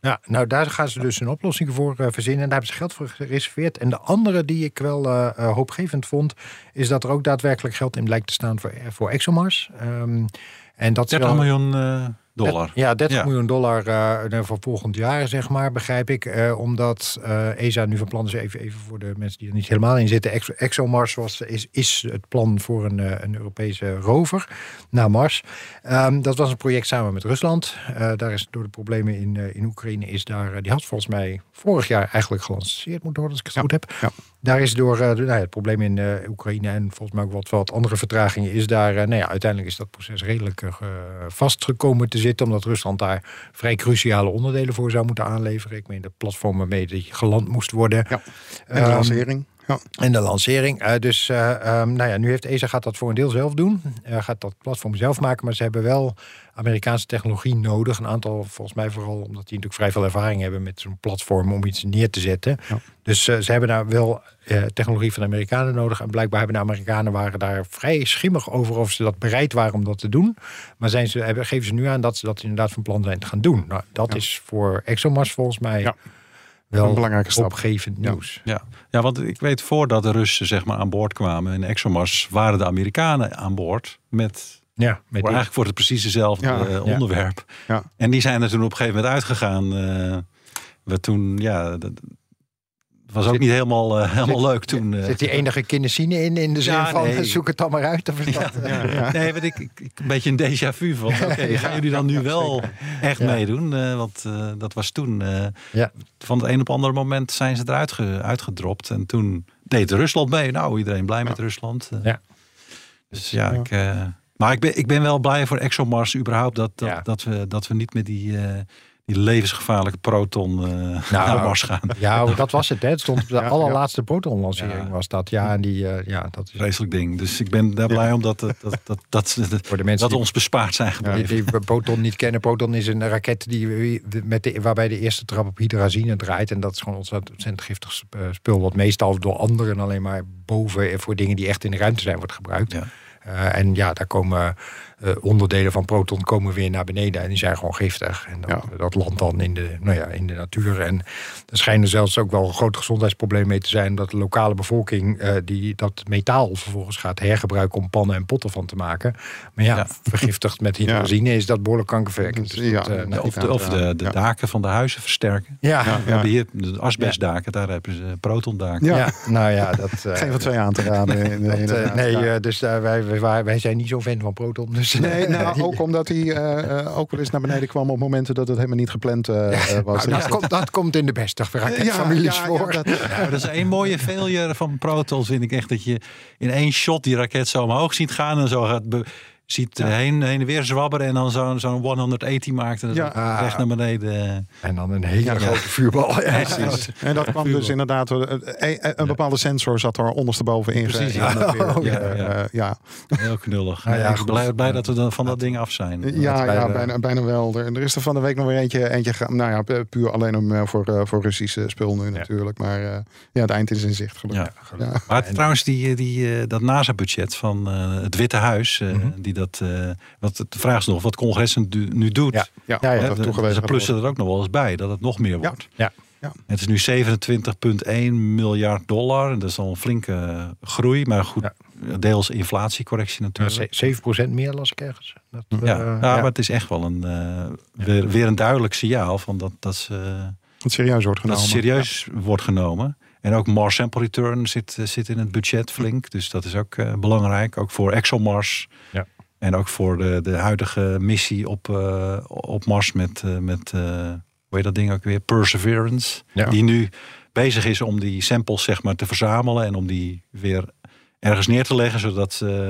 Ja, nou daar gaan ze dus een oplossing voor uh, verzinnen. En daar hebben ze geld voor gereserveerd. En de andere die ik wel uh, uh, hoopgevend vond, is dat er ook daadwerkelijk geld in blijkt te staan voor, voor ExoMars. Um, en dat dertig miljoen uh, dollar. Ja, dertig ja. miljoen dollar uh, voor volgend jaar, zeg maar, begrijp ik. Uh, omdat uh, E S A nu van plan is, even, even voor de mensen die er niet helemaal in zitten. Ex- ExoMars was, is, is het plan voor een, uh, een Europese rover naar Mars. Um, dat was een project samen met Rusland. Uh, daar is door de problemen in, uh, in Oekraïne is daar, uh, die had volgens mij vorig jaar eigenlijk gelanceerd moeten worden, als ik het ja. goed heb. Ja. Daar is door uh, nou ja, het probleem in uh, Oekraïne en volgens mij ook wat, wat andere vertragingen is daar, uh, nou ja, uiteindelijk is dat proces redelijk uh, vastgekomen te zitten, omdat Rusland daar vrij cruciale onderdelen voor zou moeten aanleveren. Ik meen de platform waarmee die geland moest worden. Ja. En de um, lancering. Ja. En de lancering. Uh, dus uh, um, nou ja, nu heeft E S A gaat dat voor een deel zelf doen. Uh, gaat dat platform zelf maken. Maar ze hebben wel Amerikaanse technologie nodig. Een aantal, volgens mij vooral omdat die natuurlijk vrij veel ervaring hebben met zo'n platform om iets neer te zetten. Ja. Dus uh, ze hebben daar wel uh, technologie van de Amerikanen nodig. En blijkbaar hebben de Amerikanen waren daar vrij schimmig over of ze dat bereid waren om dat te doen. Maar zijn ze, hebben, geven ze nu aan dat ze dat inderdaad van plan zijn te gaan doen. Nou, dat ja. is voor ExoMars volgens mij... Ja. Wel een belangrijke stap. Opgevend nieuws. Ja. Ja. ja, want ik weet voordat de Russen zeg maar aan boord kwamen in ExoMars waren de Amerikanen aan boord met, ja, met voor eigenlijk voor het precies dezelfde ja. uh, onderwerp. Ja. En die zijn er toen op een gegeven moment uitgegaan. Uh, we toen ja. Dat, was ook zit, niet helemaal, uh, helemaal zit, leuk toen. Uh, zit die enige kindercine in, in de zin ja, van nee. zoek het dan maar uit? Of ja, ja, ja. Nee, want ik, ik, ik een beetje een déjà vu van. Oké, okay, gaan jullie dan nu wel echt ja. meedoen? Uh, want uh, dat was toen. Uh, ja. Van het een op andere moment zijn ze eruit ge, uitgedropt. En toen deed Rusland mee. Nou, iedereen blij ja. met Rusland. Uh, ja. Dus ja, ja. ik... Uh, maar ik ben, ik ben wel blij voor ExoMars überhaupt. Dat, dat, ja. dat, we, dat we niet met die... Uh, die levensgevaarlijke Proton uh, nou, naar Mars gaan. Ja, dat was het. Hè. Het stond op de ja, allerlaatste ja. Proton-lancering ja. was dat. Ja, en die, uh, ja, dat is een vreselijk ding. Dus ik ben daar blij ja. om dat, dat, dat, dat, dat, voor de mensen dat ons bespaard zijn gebleven. Ja, die, die Proton niet kennen. Proton is een raket die, met de, waarbij de eerste trap op hydrazine draait. En dat is gewoon ontzettend giftig spul. Wat meestal door anderen alleen maar boven voor dingen die echt in de ruimte zijn wordt gebruikt. Ja. Uh, en ja, daar komen uh, onderdelen van Proton komen weer naar beneden en die zijn gewoon giftig. En dat, ja. dat landt dan in de, nou ja, in de natuur. En er schijnen zelfs ook wel een groot gezondheidsprobleem mee te zijn dat de lokale bevolking uh, die dat metaal vervolgens gaat hergebruiken om pannen en potten van te maken. Maar ja, ja. vergiftigd met hydrazine ja. is dat behoorlijk kankerverwekkend. Dus ja. dat, uh, nou, of de, of de, de ja. daken van de huizen versterken. Ja. Ja. We hebben hier de asbestdaken, daar hebben ze protondaken. Ja. ja, nou ja, dat... Uh, Geen van twee aan te raden. In, dat, uh, nee, uh, dus uh, wij, wij, wij zijn niet zo fan van Proton. Dus, nee, nou, ook omdat hij uh, ook wel eens naar beneden kwam op momenten dat het helemaal niet gepland uh, ja, was. Nou, dat, komt, dat komt in de beste raketfamilies ja, ja, voor. Ja, dat, ja, dat is één mooie failure van Proton, vind ik echt. Dat je in één shot die raket zo omhoog ziet gaan en zo gaat... Be- ziet ja. heen, heen en weer zwabberen en dan zo'n zo'n honderdtachtig maakt en dan ja. recht naar beneden. En dan een hele ja, grote ja. vuurbal. Ja, precies. En dat kwam dus inderdaad, een, een bepaalde sensor zat er ondersteboven in. Precies, ja. ja. Weer, oh, ja, ja. Uh, ja. Heel knullig. Ja, ja, ik ben blij, blij dat we dan van dat ding af zijn. Ja, ja de... bijna, bijna wel. Er, er is er van de week nog weer eentje, eentje nou ja, puur alleen om, voor, uh, voor Russische spul nu ja. natuurlijk. Maar uh, ja, het eind is in zicht gelukkig. Ja, gelukkig. Ja. Maar trouwens, die, die, uh, dat NASA-budget van uh, het Witte Huis, uh, mm-hmm. die dat... Uh, wat de vraag is nog wat Congres nu doet. Ja, ja, ja, ja, dat de, ze plussen er ook nog wel eens bij dat het nog meer wordt. Ja, ja. Het is nu zevenentwintig komma één miljard dollar. En dat is al een flinke groei. Maar goed, ja. deels inflatiecorrectie natuurlijk. Ja, zeven procent meer las ik ergens. Dat, ja, uh, ja, ja, maar het is echt wel een, uh, weer, weer een duidelijk signaal van dat, dat, ze, het serieus wordt genomen. Dat het serieus ja. wordt genomen. En ook Mars Sample Return zit, zit in het budget flink. Dus dat is ook uh, belangrijk. Ook voor ExoMars. Ja. En ook voor de, de huidige missie op, uh, op Mars met, uh, met uh, hoe heet dat ding ook weer? Perseverance. Ja. Die nu bezig is om die samples zeg maar te verzamelen. En om die weer ergens neer te leggen. Zodat uh,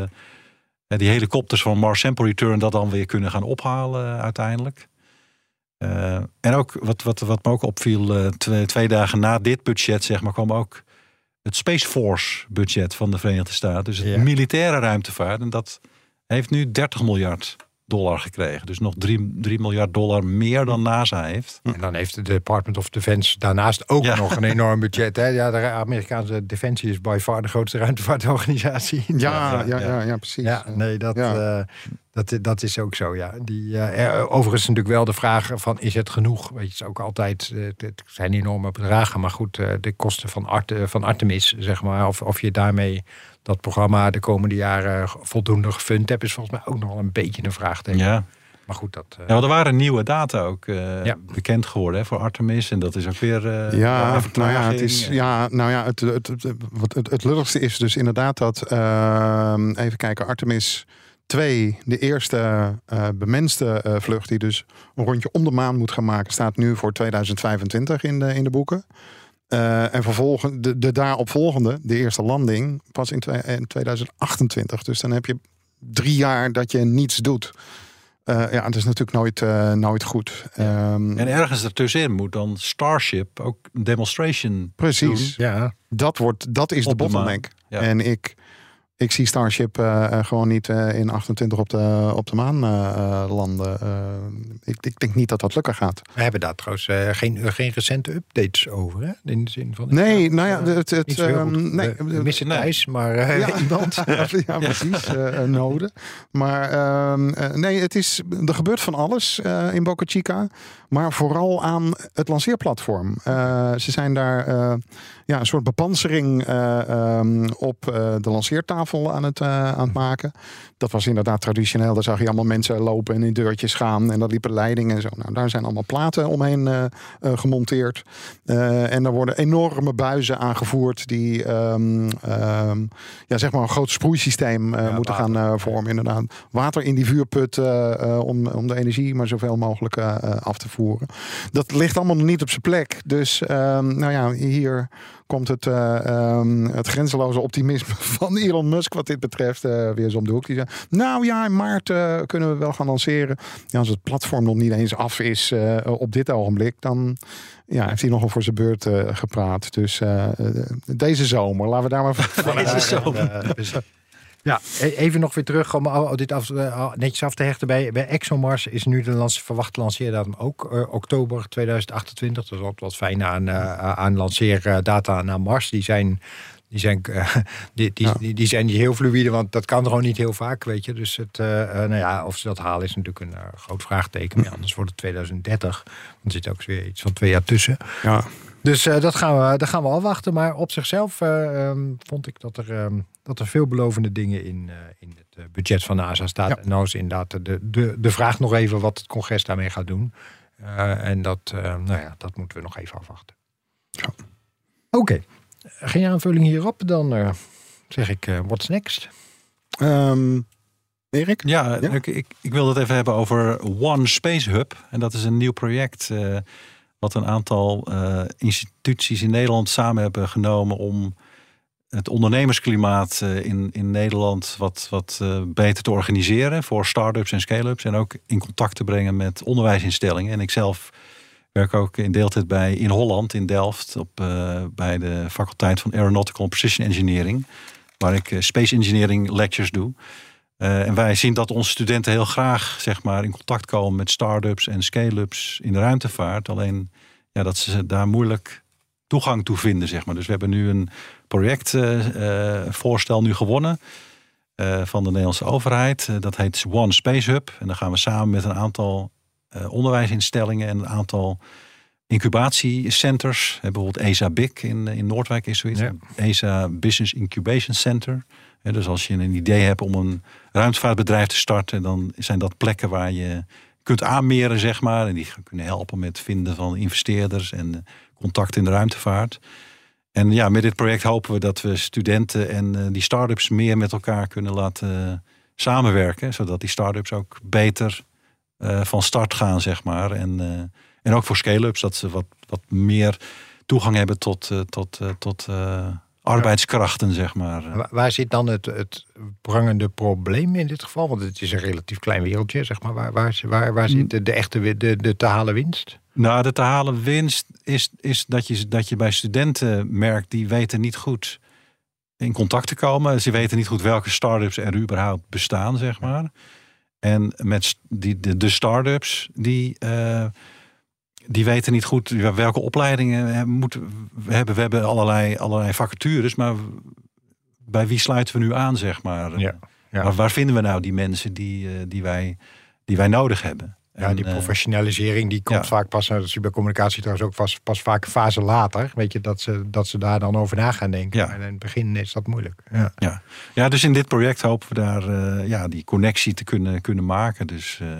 die helikopters van Mars Sample Return dat dan weer kunnen gaan ophalen uh, uiteindelijk. Uh, en ook wat, wat, wat me ook opviel, uh, twee, twee dagen na dit budget zeg maar, kwam ook het Space Force budget van de Verenigde Staten. Dus het ja. militaire ruimtevaart. En dat heeft nu dertig miljard dollar gekregen. Dus nog drie miljard dollar meer dan NASA heeft. En dan heeft de Department of Defense daarnaast ook ja. nog een enorm budget. Hè? Ja, de Amerikaanse Defensie is by far de grootste ruimtevaartorganisatie. Ja, ja, ja, ja, ja precies. Ja, nee, dat, ja. Uh, Dat, dat is ook zo, ja. Die, uh, overigens is natuurlijk wel de vraag van, is het genoeg? Weet je, het is ook altijd, uh, het zijn enorme bedragen. Maar goed, uh, de kosten van, Arte, van Artemis, zeg maar. Of, of je daarmee dat programma de komende jaren voldoende gefund hebt, is volgens mij ook nog wel een beetje een vraagteken. Ja. Maar goed, dat... Uh... Ja, er waren nieuwe data ook uh, ja. bekend geworden hè, voor Artemis. En dat is ook weer... Uh, ja, nou ja, het is... Ja, nou ja, het, het, het, het, het, het lulligste is dus inderdaad dat... Uh, even kijken, Artemis twee, de eerste uh, bemenste uh, vlucht... die dus een rondje om de maan moet gaan maken... staat nu voor tweeduizend vijfentwintig in de, in de boeken. Uh, en vervolgens de, de daaropvolgende, de eerste landing... pas in, twee, in tweeduizend achtentwintig. Dus dan heb je drie jaar dat je niets doet... Uh, ja, het is natuurlijk nooit, uh, nooit goed. Um, en ergens ertussenin moet dan Starship ook een demonstration precies. doen. Ja. Dat, wordt, dat is Op de bottleneck. Ja. En ik, ik zie Starship uh, gewoon niet uh, in achtentwintig op de, op de maan uh, landen. Uh, ik, ik denk niet dat dat lukken gaat. We hebben daar trouwens uh, geen, uh, geen recente updates over, hè? In de zin van... Nee, nou ja, het... het um, nee, we missen nee. Thijs, maar uh, ja. iemand. ja, ja, precies. Uh, een node. Maar uh, uh, nee, het is... Er gebeurt van alles uh, in Boca Chica. Maar vooral aan het lanceerplatform. Uh, ze zijn daar uh, ja, een soort bepansering uh, um, op uh, de lanceertafel aan het, uh, aan het maken. Dat was inderdaad traditioneel. Daar zag je allemaal mensen lopen en in deurtjes gaan. En dat liepen leidingen en zo. Nou, daar zijn allemaal platen omheen uh, uh, gemonteerd. Uh, en er worden enorme buizen aangevoerd die um, um, ja, zeg maar een groot sproeisysteem uh, ja, moeten water, gaan uh, vormen. Inderdaad. Water in die vuurput uh, uh, om, om de energie maar zoveel mogelijk uh, af te voeren. Dat ligt allemaal nog niet op zijn plek. Dus um, nou ja, hier komt het, uh, um, het grenzeloze optimisme van Elon Musk wat dit betreft uh, weer eens om de hoek. Die zegt, nou ja, in maart uh, kunnen we wel gaan lanceren. Ja, als het platform nog niet eens af is uh, op dit ogenblik, dan ja, heeft hij nogal voor zijn beurt uh, gepraat. Dus uh, deze zomer, laten we daar maar van deze zomer. Ja, even nog weer terug om al dit af, netjes af te hechten. Bij, bij ExoMars is nu de lance, verwachte lanceerdatum ook uh, oktober tweeduizend achtentwintig. Dat is altijd wat fijn aan, uh, aan lanceerdata naar Mars. Die zijn, die, zijn, uh, die, die, ja. die, die zijn niet heel fluïde, want dat kan gewoon niet heel vaak, weet je. Dus het, uh, uh, nou ja, of ze dat halen is natuurlijk een uh, groot vraagteken. Ja, anders wordt het tweeduizend dertig. Dan zit ook weer iets van twee jaar tussen. Ja. Dus uh, dat, gaan we, dat gaan we afwachten. Maar op zichzelf uh, um, vond ik dat er, um, dat er veelbelovende dingen in, uh, in het uh, budget van NASA staat. Ja. En nou is inderdaad de, de, de vraag nog even wat het congres daarmee gaat doen. Uh, en dat, uh, nou ja, dat moeten we nog even afwachten. Ja. Oké, okay. Geen aanvulling hierop. Dan uh, zeg ik, uh, what's next? Um, Erik? Ja, ja? Ik, ik, ik wil het even hebben over One Space Hub. En dat is een nieuw project... Uh, wat een aantal uh, instituties in Nederland samen hebben genomen om het ondernemersklimaat uh, in, in Nederland wat, wat uh, beter te organiseren voor start-ups en scale-ups. En ook in contact te brengen met onderwijsinstellingen. En ik zelf werk ook in deeltijd bij in Holland, in Delft, op, uh, bij de faculteit van Aeronautical and Precision Engineering. Waar ik uh, Space Engineering lectures doe. Uh, en wij zien dat onze studenten heel graag zeg maar, in contact komen met start-ups en scale-ups in de ruimtevaart. Alleen ja, dat ze daar moeilijk toegang toe vinden. Zeg maar. Dus we hebben nu een projectvoorstel uh, uh, nu gewonnen uh, van de Nederlandse overheid. Uh, dat heet One Space Hub. En dan gaan we samen met een aantal uh, onderwijsinstellingen en een aantal incubatiecenters. Uh, bijvoorbeeld E S A B I C in, in Noordwijk is zoiets. Ja. E S A Business Incubation Center. Ja, dus als je een idee hebt om een ruimtevaartbedrijf te starten, dan zijn dat plekken waar je kunt aanmeren, zeg maar. En die kunnen helpen met het vinden van investeerders en contact in de ruimtevaart. En ja, met dit project hopen we dat we studenten en uh, die start-ups meer met elkaar kunnen laten uh, samenwerken. Zodat die start-ups ook beter uh, van start gaan, zeg maar. En, uh, en ook voor scale-ups, dat ze wat, wat meer toegang hebben tot, uh, tot, uh, tot uh, arbeidskrachten, zeg maar. Waar, waar zit dan het, het prangende probleem in dit geval? Want het is een relatief klein wereldje, zeg maar. Waar, waar, waar, waar zit de, de echte de, de te halen winst? Nou, de te halen winst is, is dat, je, dat je bij studenten merkt, die weten niet goed in contact te komen. Ze weten niet goed welke start-ups er überhaupt bestaan, zeg maar. En met die, de, de start-ups, die, uh, die weten niet goed welke opleidingen moeten we hebben. We hebben allerlei, allerlei vacatures, maar bij wie sluiten we nu aan, zeg maar. Ja. Ja. Waar, waar vinden we nou die mensen die, uh, die, wij, die wij nodig hebben? Ja, en, die professionalisering die komt ja. vaak pas, dat is bij communicatie trouwens ook pas, pas vaak een fase later. Weet je, dat ze, dat ze daar dan over na gaan denken. Ja. Maar in het begin is dat moeilijk. Ja, ja. ja dus in dit project hopen we daar uh, ja, die connectie te kunnen, kunnen maken. Dus, uh...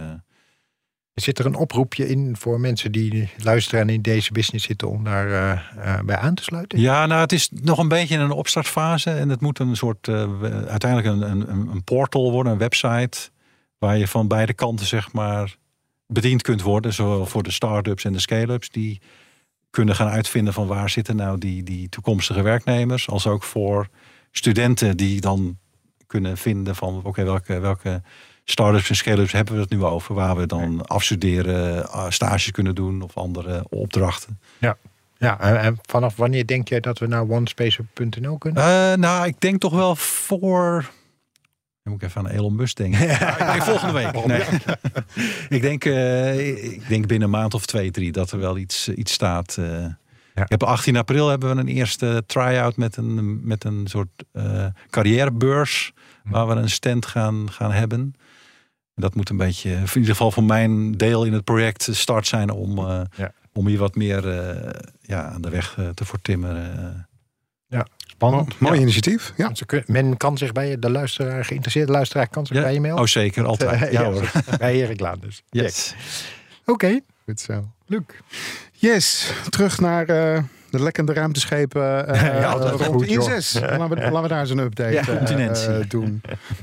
Zit er een oproepje in voor mensen die luisteren en in deze business zitten om daar uh, uh, bij aan te sluiten? Ja, nou het is nog een beetje in een opstartfase. En het moet een soort, uh, uiteindelijk een, een, een portal worden, een website. Waar je van beide kanten zeg maar bediend kunt worden. Zowel voor de start-ups en de scale-ups. Die kunnen gaan uitvinden van waar zitten nou die, die toekomstige werknemers. Als ook voor studenten die dan kunnen vinden van oké, okay, welke, welke start-ups en scale-ups hebben we het nu over. Waar we dan nee. afstuderen, stages kunnen doen of andere opdrachten. Ja. Ja, en vanaf wanneer denk jij dat we naar onespacer punt n l kunnen? Uh, nou, ik denk toch wel voor... Dan moet ik even aan Elon Musk denken. Ja, ik denk volgende week. Nee. ik, denk, uh, ik denk binnen een maand of twee, drie dat er wel iets, iets staat. Uh, ja. Ik heb achttien april hebben we een eerste try-out met een, met een soort uh, carrièrebeurs. Hm. Waar we een stand gaan, gaan hebben. Dat moet een beetje, in ieder geval voor mijn deel in het project start zijn om, uh, ja. om hier wat meer uh, ja, aan de weg uh, te voortimmeren. Uh. Ja. Spannend. Mooi ja. initiatief. Ja. Men kan zich bij je, de luisteraar, geïnteresseerde luisteraar, kan zich ja. bij je mailen. Oh, zeker, altijd. Uh, ja, ja, hoor. Bij Erik Laan dus. Yes. Oké. Okay. Goed zo. Luc. Yes, terug naar uh, de lekkende ruimteschepen uh, ja, rond goed, I zes. Laten we, laten we daar eens een update ja, uh, uh, doen.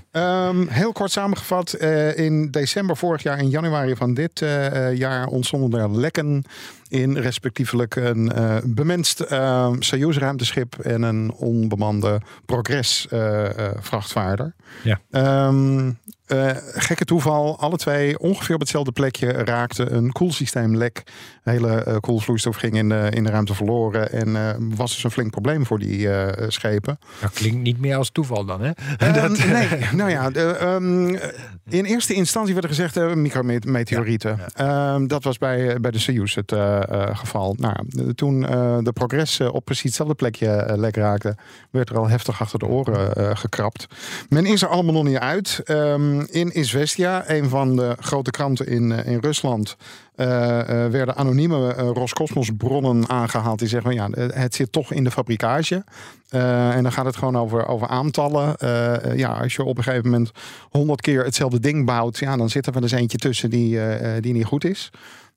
Um, heel kort samengevat, uh, in december vorig jaar en januari van dit uh, jaar ontstonden er lekken in respectievelijk een uh, bemenst uh, Soyuz ruimteschip en een onbemande Progress uh, uh, vrachtvaarder. Ja. Um, uh, gekke toeval, alle twee ongeveer op hetzelfde plekje raakte een koelsysteem lek. De hele uh, koelvloeistof ging in de, in de ruimte verloren en uh, was dus een flink probleem voor die uh, schepen. Dat klinkt niet meer als toeval dan, hè? Um, dat... Nee, nou ja, de, um, in eerste instantie werd er gezegd uh, micrometeorieten. Ja, ja. Um, dat was bij, bij de Soyuz het uh, uh, geval. Nou, toen uh, de Progress uh, op precies hetzelfde plekje uh, lek raakte, werd er al heftig achter de oren uh, gekrapt. Men is er allemaal nog niet uit. Um, in Izvestia, een van de grote kranten in, uh, in Rusland, Uh, uh, werden anonieme uh, Roscosmos-bronnen aangehaald die zeggen, ja, het zit toch in de fabrikage. Uh, en dan gaat het gewoon over, over aantallen. Uh, uh, ja, als je op een gegeven moment honderd keer hetzelfde ding bouwt, ja, dan zit er wel eens eentje tussen die, uh, die niet goed is.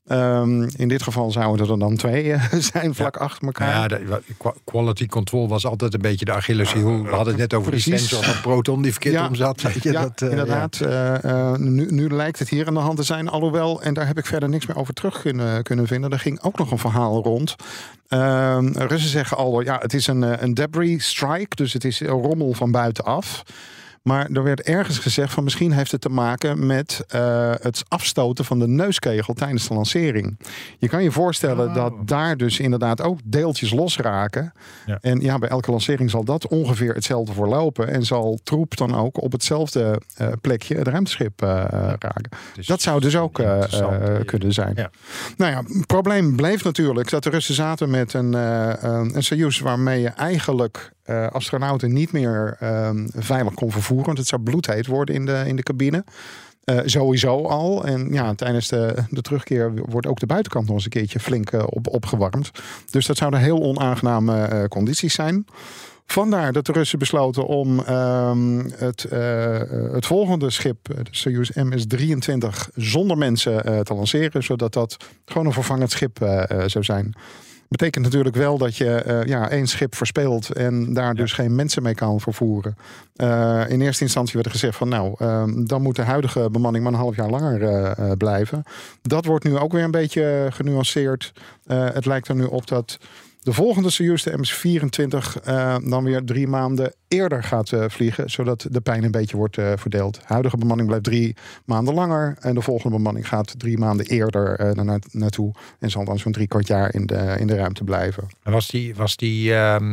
Um, in dit geval zouden er dan twee uh, zijn vlak ja. achter elkaar. Ja, de, quality control was altijd een beetje de Achilleshiel. We hadden het net over Precies. die sensor van Proton die verkeerd ja. om zat. Weet je, ja, dat, uh, inderdaad. Ja. Uh, uh, nu, nu lijkt het hier aan de hand te zijn. Alhoewel, en daar heb ik verder niks meer over terug kunnen, kunnen vinden. Er ging ook nog een verhaal rond. Uh, Russen zeggen al, ja, het is een, een debris strike. Dus het is een rommel van buitenaf. Maar er werd ergens gezegd van misschien heeft het te maken met uh, het afstoten van de neuskegel tijdens de lancering. Je kan je voorstellen oh. dat daar dus inderdaad ook deeltjes losraken. Ja. En ja, bij elke lancering zal dat ongeveer hetzelfde verlopen. En zal troep dan ook op hetzelfde uh, plekje het ruimteschip uh, ja. raken. Dus dat zou dus ook uh, uh, kunnen zijn. Ja. Nou ja, het probleem bleef natuurlijk dat de Russen zaten met een, uh, een Soyuz waarmee je eigenlijk Uh, astronauten niet meer uh, veilig kon vervoeren. Want het zou bloedheet worden in de, in de cabine. Uh, sowieso al. En ja, tijdens de, de terugkeer wordt ook de buitenkant nog eens een keertje flink uh, op, opgewarmd. Dus dat zouden heel onaangename uh, condities zijn. Vandaar dat de Russen besloten om uh, het, uh, het volgende schip, de Soyuz M S drieëntwintig, zonder mensen uh, te lanceren. Zodat dat gewoon een vervangend schip uh, uh, zou zijn. Betekent natuurlijk wel dat je uh, ja, één schip verspeelt en daar dus ja. geen mensen mee kan vervoeren. Uh, in eerste instantie werd er gezegd van nou, uh, dan moet de huidige bemanning maar een half jaar langer uh, uh, blijven. Dat wordt nu ook weer een beetje genuanceerd. Uh, het lijkt er nu op dat de volgende Soyuz, de M S vierentwintig, uh, dan weer drie maanden eerder gaat uh, vliegen, zodat de pijn een beetje wordt uh, verdeeld. De huidige bemanning blijft drie maanden langer en de volgende bemanning gaat drie maanden eerder uh, naar, naartoe en zal dan zo'n drie kwart jaar in de, in de ruimte blijven. Was die, was die um,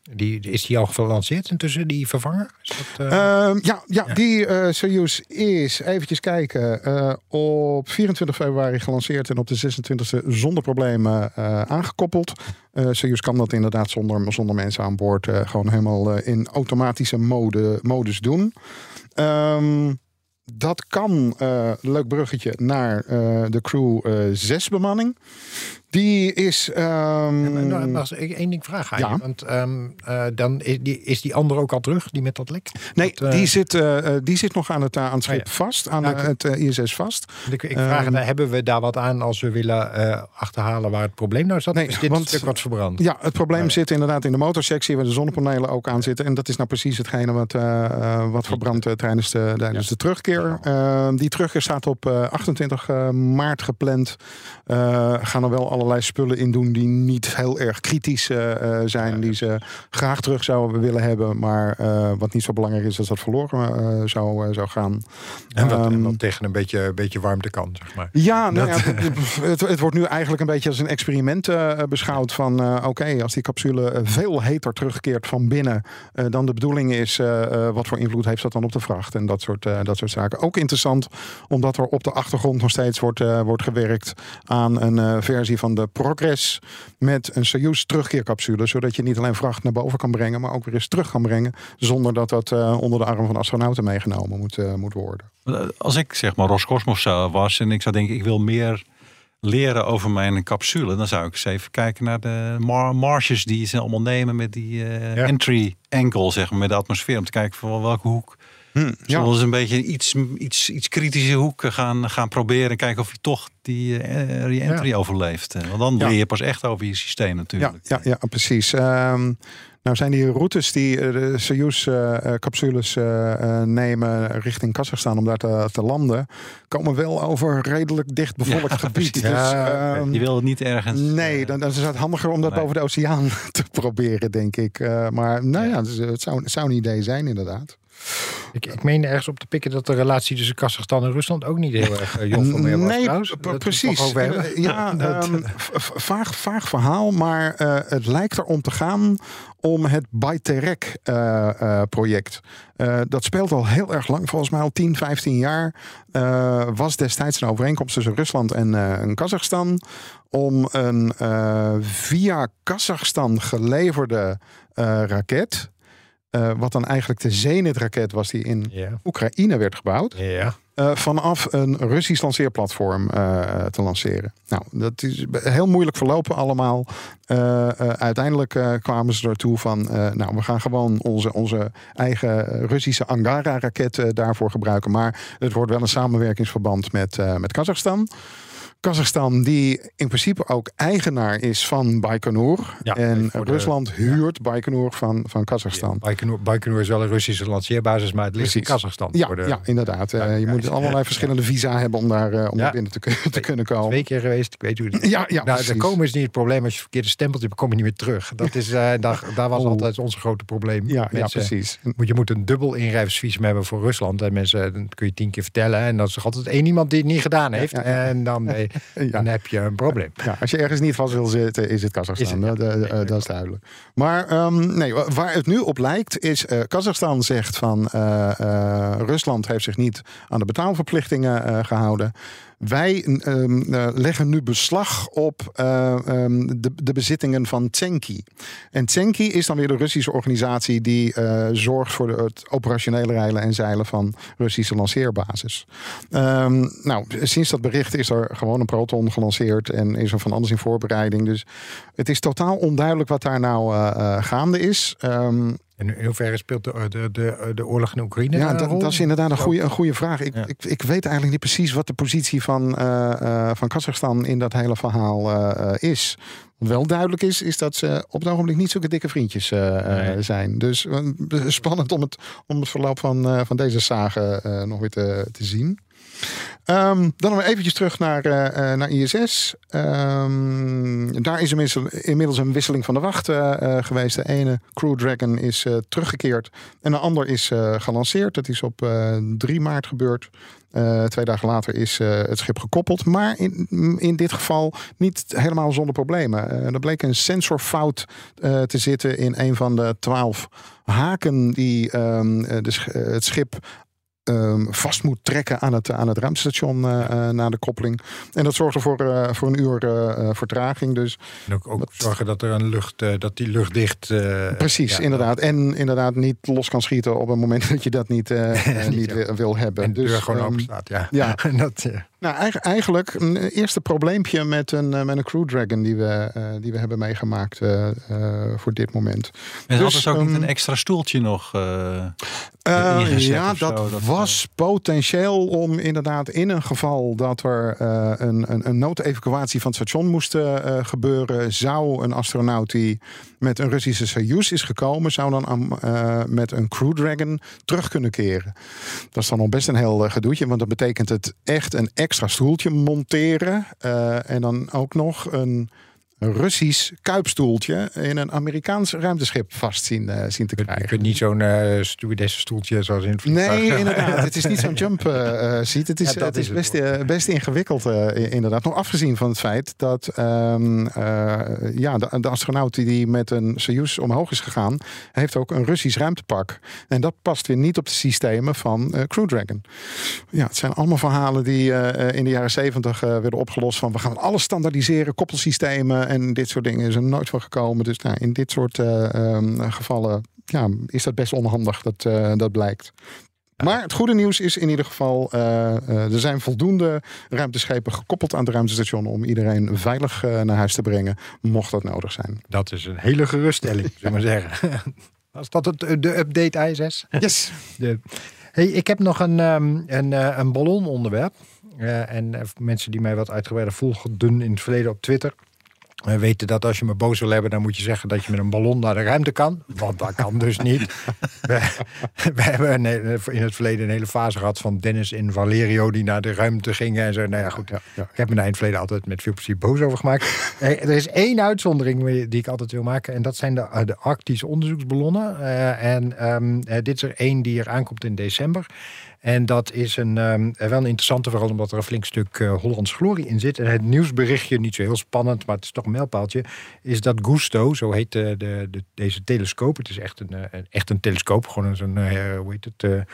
Die, is die al gelanceerd intussen, die vervanger? Is dat, uh... Uh, ja, ja, ja, die uh, Soyuz is, eventjes kijken, uh, op vierentwintig februari gelanceerd en op de zesentwintigste zonder problemen uh, aangekoppeld. Uh, Soyuz kan dat inderdaad zonder, zonder mensen aan boord uh, gewoon helemaal uh, in automatische mode, modus doen. Um, dat kan, uh, leuk bruggetje, naar uh, de crew uh, zes bemanning. Die is... Um... Nou, mag ik één ding vragen aan ja. je? Want um, uh, dan is die, is die andere ook al terug, die met dat lek? Nee, dat, uh... die, zit, uh, die zit nog aan het, uh, aan het schip oh, ja. vast, aan nou, uh, het uh, I S S vast. Ik, ik vraag, um, hebben we daar wat aan als we willen uh, achterhalen waar het probleem nou zat? Nee, is dit want, een stuk wat verbrand? Ja, het probleem oh, ja. zit inderdaad in de motorsectie waar de zonnepanelen ook aan zitten. En dat is nou precies hetgene wat, uh, uh, wat verbrandt uh, tijdens, de, tijdens ja. de terugkeer. Uh, die terugkeer staat op uh, achtentwintig maart gepland. Uh, gaan er wel allerlei spullen in doen die niet heel erg kritisch uh, zijn. Ja, die ze graag terug zouden willen hebben. Maar uh, wat niet zo belangrijk is als dat verloren uh, zou, uh, zou gaan. En wat, um, en wat tegen een beetje, beetje warmte kan, zeg maar. Ja, nou ja het, het, het wordt nu eigenlijk een beetje als een experiment uh, beschouwd. Van uh, oké, okay, als die capsule veel heter terugkeert van binnen. Uh, dan de bedoeling is, uh, uh, wat voor invloed heeft dat dan op de vracht? En dat soort, uh, dat soort zaken. Ook interessant, omdat er op de achtergrond nog steeds wordt, uh, wordt gewerkt aan een uh, versie van de Progress. Met een Soyuz terugkeercapsule. Zodat je niet alleen vracht naar boven kan brengen. Maar ook weer eens terug kan brengen. Zonder dat dat uh, onder de arm van astronauten meegenomen moet, uh, moet worden. Als ik zeg maar Roscosmos was. En ik zou denken ik wil meer leren over mijn capsule. Dan zou ik eens even kijken naar de mar- marges die ze allemaal nemen. Met die uh, ja. entry angle zeg maar. Met de atmosfeer. Om te kijken van welke hoek. Hmm, Zullen we ja. eens een beetje iets, iets, iets kritische hoek gaan, gaan proberen. Kijken of je toch die uh, re-entry ja. overleeft. Want dan ja. leer je pas echt over je systeem natuurlijk. Ja, ja, ja precies. Um, nou zijn die routes die uh, de Soyuz-capsules uh, uh, nemen richting Kazachstan om daar te, te landen. Komen wel over redelijk dicht bevolkt ja, gebied. Dus, ja, um, je wil het niet ergens... Nee, dan, dan is het handiger om dat nee. boven de oceaan te proberen, denk ik. Uh, maar nou ja, ja dus, het, zou, het zou een idee zijn inderdaad. Ik, ik meen ergens op te pikken dat de relatie tussen Kazachstan en Rusland ook niet heel erg uh, joh van meer was. Nee, trouwens. p- precies. Ja, um, vaag, vaag verhaal, maar uh, het lijkt erom te gaan om het Bayterak uh, uh, project. Uh, dat speelt al heel erg lang, volgens mij al tien, vijftien jaar. Uh, was destijds een overeenkomst tussen Rusland en, uh, en Kazachstan om een uh, via Kazachstan geleverde uh, raket. Uh, wat dan eigenlijk de Zenit-raket was die in yeah. Oekraïne werd gebouwd. Yeah. Uh, vanaf een Russisch lanceerplatform uh, te lanceren. Nou, dat is heel moeilijk verlopen allemaal. Uh, uh, uiteindelijk uh, kwamen ze ertoe van... Uh, nou, we gaan gewoon onze, onze eigen Russische Angara-raket uh, daarvoor gebruiken. Maar het wordt wel een samenwerkingsverband met, uh, met Kazachstan. Kazachstan, die in principe ook eigenaar is van Baikonur. Ja, en Rusland de, huurt ja. Baikonur van, van Kazachstan. Ja, Baikonur, Baikonur is wel een Russische lanceerbasis, maar het ligt Precies. in Kazachstan. Ja, voor de, ja inderdaad. Ja, uh, je moet allerlei ja, verschillende visa hebben om daar, uh, om ja. daar binnen te, te twee, kunnen komen. Twee keer geweest, ik weet hoe het is. Ja, ja, nou, daar komen is niet het probleem. Als je verkeerde stempelt hebt, kom je niet meer terug. Dat is, uh, daar, daar was oh. altijd ons grote probleem. Ja, mensen, ja precies. Moet, je moet een dubbel inreisvisum hebben voor Rusland. En mensen, dat kun je tien keer vertellen. En dan is er altijd één iemand die het niet gedaan heeft. Ja, ja, ja. En dan... Hey, Ja. dan heb je een probleem. Ja, als je ergens niet vast wil zitten, is het Kazachstan. Is het, ja. dat, uh, dat is duidelijk. Maar um, nee, waar het nu op lijkt, is uh, Kazachstan zegt van uh, uh, Rusland heeft zich niet aan de betaalverplichtingen uh, gehouden. Wij um, uh, leggen nu beslag op uh, um, de, de bezittingen van Tsenki. En Tsenki is dan weer de Russische organisatie die uh, zorgt voor de, het operationele reilen en zeilen van Russische lanceerbasis. Um, nou, sinds dat bericht is er gewoon een Proton gelanceerd en is er van alles in voorbereiding. Dus het is totaal onduidelijk wat daar nou uh, uh, gaande is. Um, En in hoeverre speelt de, de, de, de oorlog in Oekraïne? Ja, dat, dat is inderdaad een goede, een goede vraag. Ik, ja. ik, ik weet eigenlijk niet precies wat de positie van, uh, uh, van Kazachstan in dat hele verhaal uh, is. Wat wel duidelijk is, is dat ze op het ogenblik niet zulke dikke vriendjes uh, nee. zijn. Dus uh, spannend om het, om het verloop van, uh, van deze sage uh, nog weer te, te zien. Um, dan nog eventjes terug naar, uh, naar I S S. Um, daar is inmiddels een wisseling van de wacht uh, geweest. De ene Crew Dragon is uh, teruggekeerd en de ander is uh, gelanceerd. Dat is op uh, drie maart gebeurd. Uh, twee dagen later is uh, het schip gekoppeld. Maar in, in dit geval niet helemaal zonder problemen. Uh, er bleek een sensorfout uh, te zitten in een van de twaalf haken die um, de, uh, het schip Um, vast moet trekken aan het, aan het ruimtestation uh, uh, na de koppeling. En dat zorgde voor, uh, voor een uur uh, vertraging. Dus en ook, ook zorgen dat er een lucht, uh, dat die lucht dicht. Uh, Precies, ja, inderdaad. En inderdaad niet los kan schieten op het moment dat je dat niet, uh, niet, niet wil, wil hebben. En de dus, deur gewoon um, open staat. Ja. ja. dat, uh. Nou, eigenlijk een eerste probleempje met een, met een Crew Dragon die we, uh, die we hebben meegemaakt uh, uh, voor dit moment. En dus, had er ook um, niet een extra stoeltje nog uh, uh, Ja, dat, zo, dat was uh... potentieel om inderdaad in een geval dat er uh, een, een, een noodevacuatie van het station moest uh, gebeuren, zou een astronaut die met een Russische Soyuz is gekomen, zou dan uh, met een Crew Dragon terug kunnen keren. Dat is dan nog best een heel uh, gedoetje, want dat betekent het echt een extra stoeltje monteren. Uh, en dan ook nog een Russisch kuipstoeltje in een Amerikaans ruimteschip vast zien, uh, zien te krijgen. Je kunt niet zo'n uh, stewardessenstoeltje zoals in het vliegtuig. Nee, inderdaad. Het is niet zo'n jump uh, seat. Het is, ja, het is is best, het uh, best ingewikkeld uh, inderdaad. Nog afgezien van het feit dat um, uh, ja, de, de astronaut die met een Soyuz omhoog is gegaan, heeft ook een Russisch ruimtepak. En dat past weer niet op de systemen van uh, Crew Dragon. Ja, het zijn allemaal verhalen die uh, in de jaren zeventig uh, werden opgelost van we gaan alles standaardiseren, koppelsystemen en dit soort dingen is er nooit van gekomen. Dus nou, in dit soort uh, um, gevallen ja, is dat best onhandig, dat, uh, dat blijkt. Maar het goede nieuws is in ieder geval, uh, uh, er zijn voldoende ruimteschepen gekoppeld aan het ruimtestation om iedereen veilig uh, naar huis te brengen, mocht dat nodig zijn. Dat is een hele geruststelling, zullen we maar zeggen. Was dat het, de update I S S? Yes. De, hey, ik heb nog een, um, een, uh, een ballononderwerp. Uh, en uh, mensen die mij wat uitgebreider volgden in het verleden op Twitter, we weten dat als je me boos wil hebben, dan moet je zeggen dat je met een ballon naar de ruimte kan. Want dat kan dus niet. We, we hebben een, in het verleden een hele fase gehad van Dennis en Valerio die naar de ruimte gingen. En zo. Nou ja, goed. Ja, ja. Ik heb me daar in het verleden altijd met veel plezier boos over gemaakt. Er is één uitzondering die ik altijd wil maken. En dat zijn de, de Arctische onderzoeksballonnen. Uh, en um, uh, dit is er één die er aankomt in december. En dat is een, um, wel een interessante, vooral omdat er een flink stuk uh, Hollands glorie in zit. En het nieuwsberichtje, niet zo heel spannend, maar het is toch een mijlpaaltje, is dat Gusto, zo heet de, de, de, deze telescoop. Het is echt een, een, echt een telescoop, gewoon zo'n, uh, hoe heet het, uh,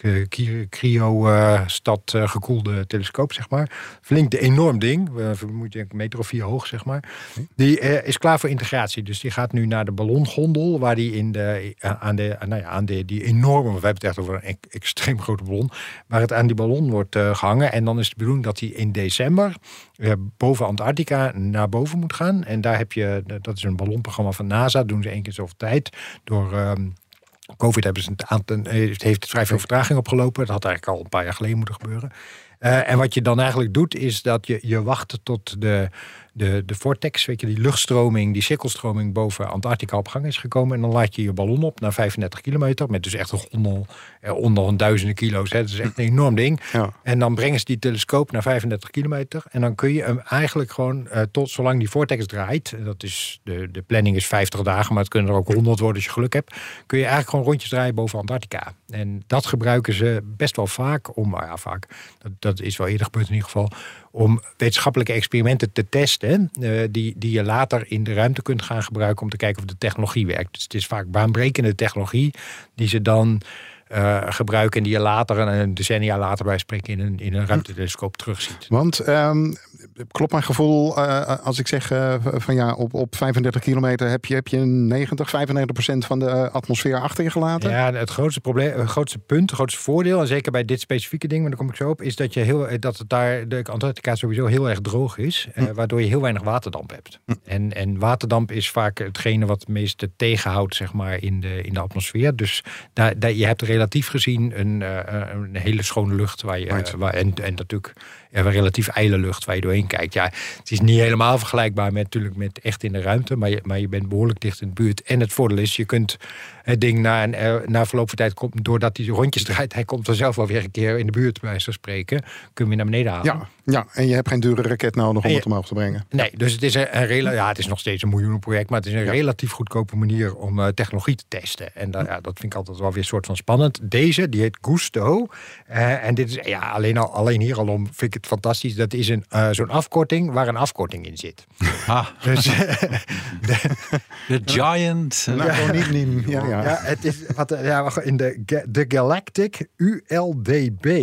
cryo-stad uh, uh, gekoelde telescoop, zeg maar. Flink de enorm ding, uh, moet je een meter of vier hoog, zeg maar. Die uh, is klaar voor integratie. Dus die gaat nu naar de ballongondel, waar die in de, uh, aan, de, uh, nou ja, aan de, die enorme, we hebben het echt over een e- extreem grote ballon, waar het aan die ballon wordt uh, gehangen. En dan is de bedoeling dat hij in december uh, boven Antarctica naar boven moet gaan. En daar heb je, dat is een ballonprogramma van NASA, dat doen ze één keer zoveel tijd, door Um, Covid hebben ze een aantal, het heeft vrij veel vertraging opgelopen. Dat had eigenlijk al een paar jaar geleden moeten gebeuren. Uh, en wat je dan eigenlijk doet, is dat je, je wacht tot de, de, de vortex, weet je, die luchtstroming, die cirkelstroming boven Antarctica op gang is gekomen. En dan laat je je ballon op naar vijfendertig kilometer. Met dus echt een gondel eh, onder een duizenden kilo's. Hè. Dat is echt een enorm ding. Ja. En dan brengen ze die telescoop naar vijfendertig kilometer. En dan kun je hem eigenlijk gewoon uh, tot zolang die vortex draait. Dat is, de, de planning is vijftig dagen, maar het kunnen er ook honderd worden als je geluk hebt. Kun je eigenlijk gewoon rondjes draaien boven Antarctica. En dat gebruiken ze best wel vaak om, nou ja, vaak, dat, dat is wel eerder gebeurd in ieder geval, om wetenschappelijke experimenten te testen, uh, die, die je later in de ruimte kunt gaan gebruiken om te kijken of de technologie werkt. Dus het is vaak baanbrekende technologie die ze dan uh, gebruiken en die je later, een decennia later bij spreken, in een, in een ruimtetelescoop terugziet. Want um, klopt mijn gevoel uh, als ik zeg uh, van ja, op, op vijfendertig kilometer heb je, heb je negentig, vijfennegentig procent van de uh, atmosfeer achter je gelaten? Ja, het grootste probleem, het grootste punt, het grootste voordeel, en zeker bij dit specifieke ding, maar daar kom ik zo op, is dat je heel, dat het daar, de Antarctica sowieso heel erg droog is, hm. uh, waardoor je heel weinig waterdamp hebt. Hm. En, en waterdamp is vaak hetgene wat het meeste tegenhoudt, zeg maar, in de, in de atmosfeer. Dus daar, daar, je hebt relatief gezien een, uh, een hele schone lucht waar je, uh, waar, en, en natuurlijk ja, relatief ijle lucht waar je doorheen omheen kijkt. Ja, het is niet helemaal vergelijkbaar met, natuurlijk met echt in de ruimte, maar je, maar je bent behoorlijk dicht in de buurt. En het voordeel is, je kunt het ding na, een, na verloop van tijd, komt, doordat hij rondjes draait, hij komt er zelf wel weer een keer in de buurt, bij wijze van spreken, kun je naar beneden halen. Ja, ja, en je hebt geen dure raket nodig om je, het omhoog te brengen. Nee, dus het is een, een rela- ja, het is nog steeds een miljoenenproject, maar het is een ja. relatief goedkope manier om uh, technologie te testen. En dat, ja, dat vind ik altijd wel weer een soort van spannend. Deze, die heet Gusto. Uh, en dit is, ja, alleen, al, alleen hier al om vind ik het fantastisch. Dat is een, uh, zo'n afkorting waar een afkorting in zit. Ah. Dus, uh, de, de Giant. Nou, ja. Niet, niet, ja, ja. ja, het is wat, ja, in de, de Galactic U L D B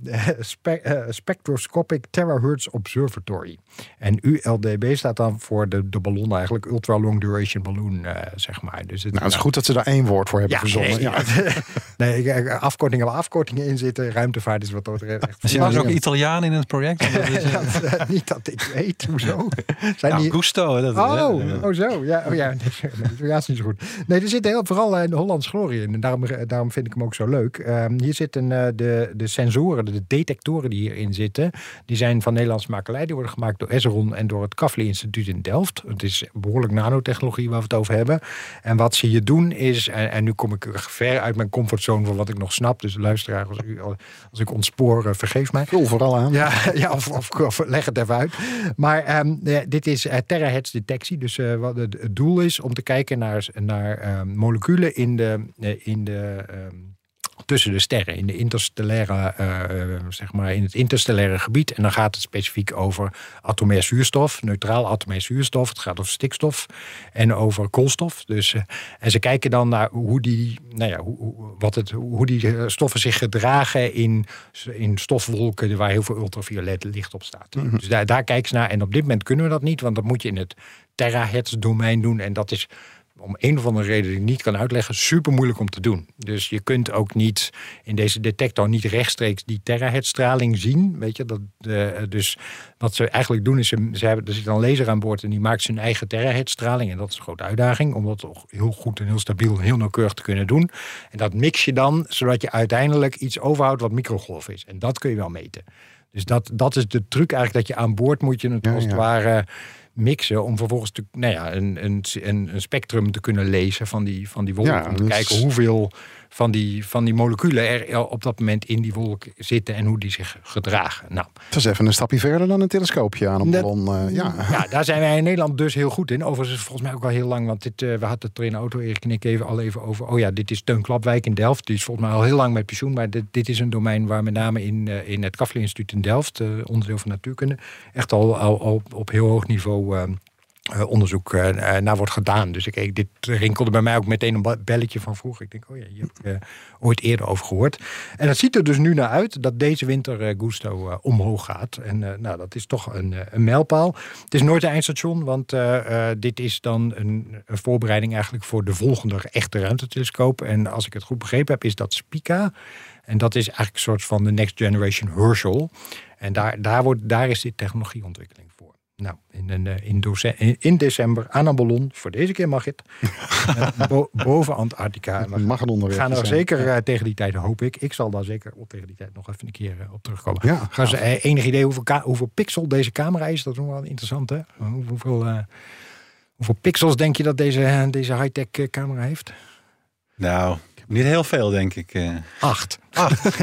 Spe, uh, Spectroscopic Terahertz Observatory. En U L D B staat dan voor de, de ballon eigenlijk, Ultra Long Duration Balloon, uh, zeg maar. Dus het, nou, het is goed dat ze daar één woord voor hebben ja, verzonnen. Nee, ja. nee, afkortingen waar afkortingen in zitten. Ruimtevaart is wat dat echt. Zijn er ook Italianen in het project? Dat is, dat, uh, niet dat ik weet. Hoezo? Zijn nou, die... Gusto. Dat, oh, ja, ja. oh, zo. Ja, oh, ja. Nee, ja, is niet zo goed. Nee, er zit heel, vooral uh, de Hollandse glorie in. En daarom, daarom vind ik hem ook zo leuk. Uh, hier zitten uh, de, de sensoren, de detectoren die hierin zitten. Die zijn van Nederlandse makelij. Die worden gemaakt door Esron en door het Kavli Instituut in Delft. Het is behoorlijk nanotechnologie waar we het over hebben. En wat ze hier doen is, en, en nu kom ik ver uit mijn comfortzone van wat ik nog snap. Dus luisteraar, als ik, als ik ontspoor, uh, vergeef mij. Vul vooral aan. Ja, ja of, of, of leg het even uit. Maar um, ja, dit is uh, terahertz detectie. Dus uh, wat het, het doel is om te kijken naar, naar uh, moleculen in de... Uh, in de um, tussen de sterren, in de interstellaire, uh, zeg maar in het interstellaire gebied. En dan gaat het specifiek over atomair zuurstof, neutraal atomair zuurstof. Het gaat over stikstof en over koolstof. Dus, uh, en ze kijken dan naar hoe die, nou ja, hoe, wat het, hoe die stoffen zich gedragen in, in stofwolken waar heel veel ultraviolet licht op staat. Mm-hmm. Dus daar, daar kijken ze naar. En op dit moment kunnen we dat niet, want dat moet je in het terahertz domein doen. En dat is om een of andere reden die ik niet kan uitleggen, super moeilijk om te doen. Dus je kunt ook niet in deze detector niet rechtstreeks die terahertzstraling zien. Weet je, dat, uh, dus wat ze eigenlijk doen is, ze, ze hebben, er zit een laser aan boord en die maakt zijn eigen terahertzstraling. En dat is een grote uitdaging, om dat toch heel goed en heel stabiel en heel nauwkeurig te kunnen doen. En dat mix je dan, zodat je uiteindelijk iets overhoudt wat microgolf is. En dat kun je wel meten. Dus dat, dat is de truc eigenlijk, dat je aan boord moet je het ja, als het ja. ware mixen om vervolgens te, nou ja, een, een, een spectrum te kunnen lezen van die, van die wolk. Ja, om te dus kijken hoeveel van die, van die moleculen er op dat moment in die wolk zitten en hoe die zich gedragen. Nou, dat is even een stapje verder dan een telescoopje aan een dat, ballon. Uh, ja. ja, daar zijn wij in Nederland dus heel goed in. Overigens is het volgens mij ook al heel lang, want dit, uh, we hadden het er in de auto, Erik en ik, even al even over. Oh ja, dit is Teun Klapwijk in Delft. Die is volgens mij al heel lang met pensioen, maar dit, dit is een domein waar met name in, uh, in het Kavli Instituut in Delft, uh, onderdeel van natuurkunde, echt al, al, al op heel hoog niveau Uh, Uh, onderzoek uh, naar wordt gedaan. Dus ik, ik, dit rinkelde bij mij ook meteen een belletje van vroeger. Ik denk, oh ja, je hebt uh, ooit eerder over gehoord. En het ziet er dus nu naar uit dat deze winter uh, Gusto uh, omhoog gaat. En uh, nou, dat is toch een, uh, een mijlpaal. Het is nooit een eindstation, want uh, uh, dit is dan een, een voorbereiding eigenlijk voor de volgende echte ruimtetelescoop. En als ik het goed begrepen heb, is dat Spica. En dat is eigenlijk een soort van de Next Generation Herschel. En daar, daar, wordt, daar is dit technologieontwikkeling voor. Nou, in, in, in, in december aan een ballon, voor deze keer mag het, bo, boven Antarctica. We mag het onderweg gaan er zijn. zeker uh, tegen die tijd, hoop ik. Ik zal daar zeker op tegen die tijd nog even een keer uh, op terugkomen. Ja, gaan ze uh, enig idee hoeveel, ka- hoeveel pixel deze camera is? Dat is nog wel interessant, hè? Hoeveel, uh, hoeveel pixels denk je dat deze, uh, deze high-tech uh, camera heeft? Nou, niet heel veel, denk ik. Uh. Acht. Acht.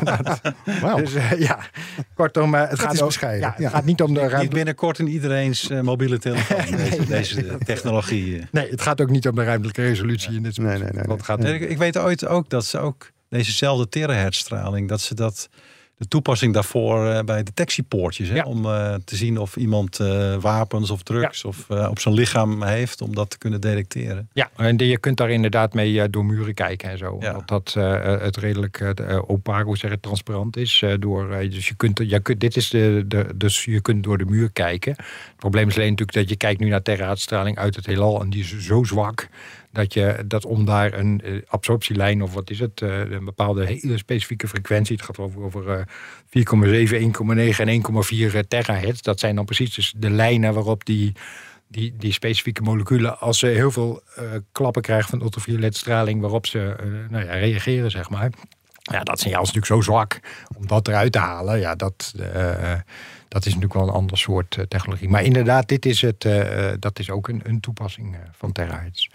Wow. Dus uh, ja, kortom, uh, het, dat gaat, is ook, bescheiden. ja, het ja. gaat niet om de ruimte. Niet binnenkort in iedereen's uh, mobiele telefoon, nee, deze, nee, deze nee, technologie. Uh. Nee, het gaat ook niet om de ruimtelijke resolutie ja. in dit nee, nee, nee, nee. gaat nee. Ik, ik weet ooit ook dat ze ook dezezelfde terahertzstraling, dat ze dat de toepassing daarvoor uh, bij detectiepoortjes, hè, ja. om uh, te zien of iemand uh, wapens of drugs ja. of uh, op zijn lichaam heeft, om dat te kunnen detecteren. Ja, en je kunt daar inderdaad mee uh, door muren kijken en zo. Ja. Omdat dat uh, het redelijk uh, opaak, hoe zeg het, transparant is. Uh, door, uh, dus je kunt, je kunt, dit is de, de, dus je kunt door de muur kijken. Het probleem is alleen natuurlijk dat je kijkt nu naar terahertzstraling uit het heelal en die is zo zwak dat je dat om daar een uh, absorptielijn of wat is het, uh, een bepaalde hele specifieke frequentie, het gaat over, over uh, vier komma zeven, één komma negen en één komma vier terahertz. Dat zijn dan precies dus de lijnen waarop die, die, die specifieke moleculen, als ze heel veel uh, klappen krijgen van ultravioletstraling, waarop ze uh, nou ja, reageren, zeg maar. Ja, dat signaal is natuurlijk zo zwak om dat eruit te halen. Ja, dat, uh, dat is natuurlijk wel een ander soort uh, technologie. Maar inderdaad, dit is het, uh, dat is ook een, een toepassing uh, van terahertz.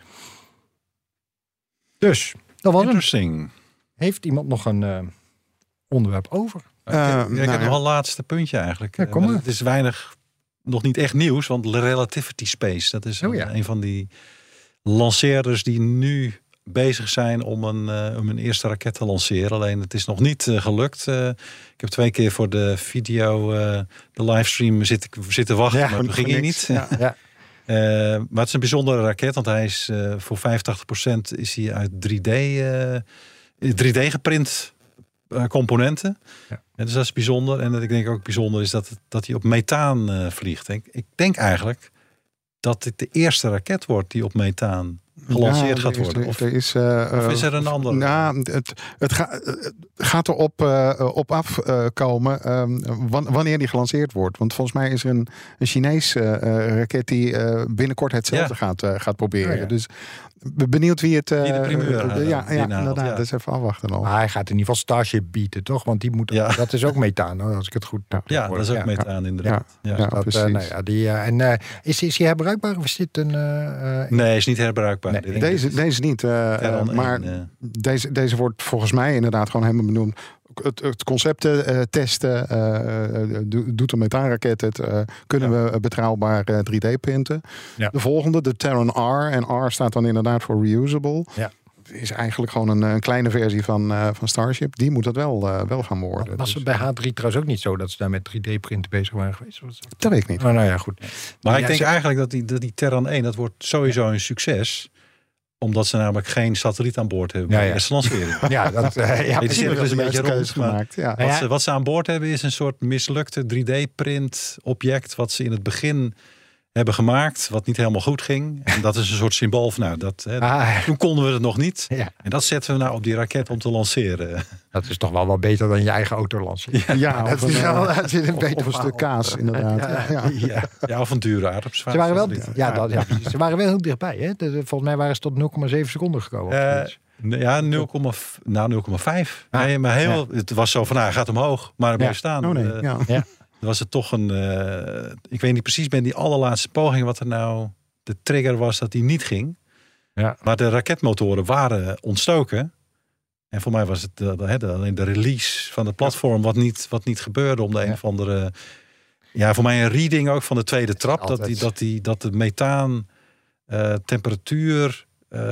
Dus, dat was Interesting. Hem. Heeft iemand nog een uh, onderwerp over? Uh, ik Uh, ik nou, heb ja. nog een laatste puntje eigenlijk. Ja, kom maar maar. het is weinig, nog niet echt nieuws, want Relativity Space, dat is Oh, ja. een, een van die lanceerders die nu bezig zijn om een, uh, om een eerste raket te lanceren. Alleen het is nog niet uh, gelukt. Uh, ik heb twee keer voor de video, uh, de livestream zitten, zitten wachten, Ja, maar dat ging hier niet. Ja. Ja. Uh, maar het is een bijzondere raket, want hij is uh, voor vijfentachtig procent is hij uit drie D, uh, drie D geprint uh, componenten. Ja. En dus dat is bijzonder. En dat ik denk ook bijzonder is dat, het, dat hij op methaan uh, vliegt. Ik, ik denk eigenlijk dat dit de eerste raket wordt die op methaan gelanceerd Ja, gaat er is- worden. Of, er is, uh, of is er een ander? Nou, het, het, ga, het gaat erop uh, op af uh, komen um, wan- wanneer die gelanceerd wordt. Want volgens mij is er een, een Chinees uh, raket die uh, binnenkort hetzelfde Ja. gaat, uh, gaat proberen. Oh, ja. Dus benieuwd wie het... Uh, Wie de primeur uh, haalt, ja, die ja, nahaalt, inderdaad. ja. Dus even afwachten nog. Maar hij gaat in ieder geval Starship bieden, toch? Want die moet, Ja. dat is ook methaan, hoor, als ik het goed heb. ja, dat is ook Ja. methaan inderdaad. Ja. Ja, Dat, precies. uh, nou ja, die, uh, en uh, is, is die herbruikbaar of is dit een... Uh, uh, Nee, is niet herbruikbaar. Nee, Ik denk Deze, dat- deze niet. Uh, Terran uh, maar één, uh, deze, deze wordt volgens mij inderdaad gewoon helemaal benoemd. Het, het concept uh, testen, uh, do, doet een methaanraket het, uh, kunnen Ja. we betrouwbaar uh, drie D printen. Ja. De volgende, de Terran R, en R staat dan inderdaad voor reusable. Ja. Is eigenlijk gewoon een, een kleine versie van, uh, van Starship. Die moet dat wel, uh, wel gaan worden. was Dus, het bij H drie trouwens ook niet zo dat ze daar met drie D-printen bezig waren geweest? Was dat- dat weet ik niet. Oh, nou ja, goed. Maar Ja, ik denk ze- eigenlijk dat die, dat die Terran één, dat wordt sowieso een succes. Omdat ze namelijk geen satelliet aan boord hebben bij Ja, de ja. eerste lancering. Ja, dat, uh, ja, Die precies. cirkel is een de beetje juiste rond, keuze maar- gemaakt. Ja. Nou Wat, ja. ze, wat ze aan boord hebben is een soort mislukte drie D-print object. Wat ze in het begin hebben gemaakt. Wat niet helemaal goed ging. En dat is een soort symbool van nou, dat, hè, Ah, toen konden we het nog niet. ja, En dat zetten we nou op die raket om te lanceren. dat is toch wel wat beter dan je eigen auto lanceren. Ja, dat of is een, wel uh, dat is een of, beter of een stuk verhaal. kaas, inderdaad. Ja. Ja. Ja, ja of een dure aardappelsvaart. Ze waren wel, ja, dat, ja, precies. Ze waren wel heel dichtbij. Hè? De- de- volgens mij waren ze tot nul komma zeven seconden gekomen. of Eh, zoiets. Ja, nul komma vijf. Nou, nul komma vijf. Ah, nee, maar heel, het was zo van, nou, hij gaat omhoog. Maar hij bleef Ja. staan. Oh nee, Eh, ja. Ja. was het toch een... Uh, ik weet niet precies bij die allerlaatste poging wat er nou de trigger was dat die niet ging. Ja. Maar de raketmotoren waren ontstoken. En voor mij was het uh, de, de, alleen de release van het platform wat niet, wat niet gebeurde om de een Ja. of andere... Ja, voor mij een reading ook van de tweede trap. Dat, Altijd. die, dat, die, dat de methaan uh, temperatuur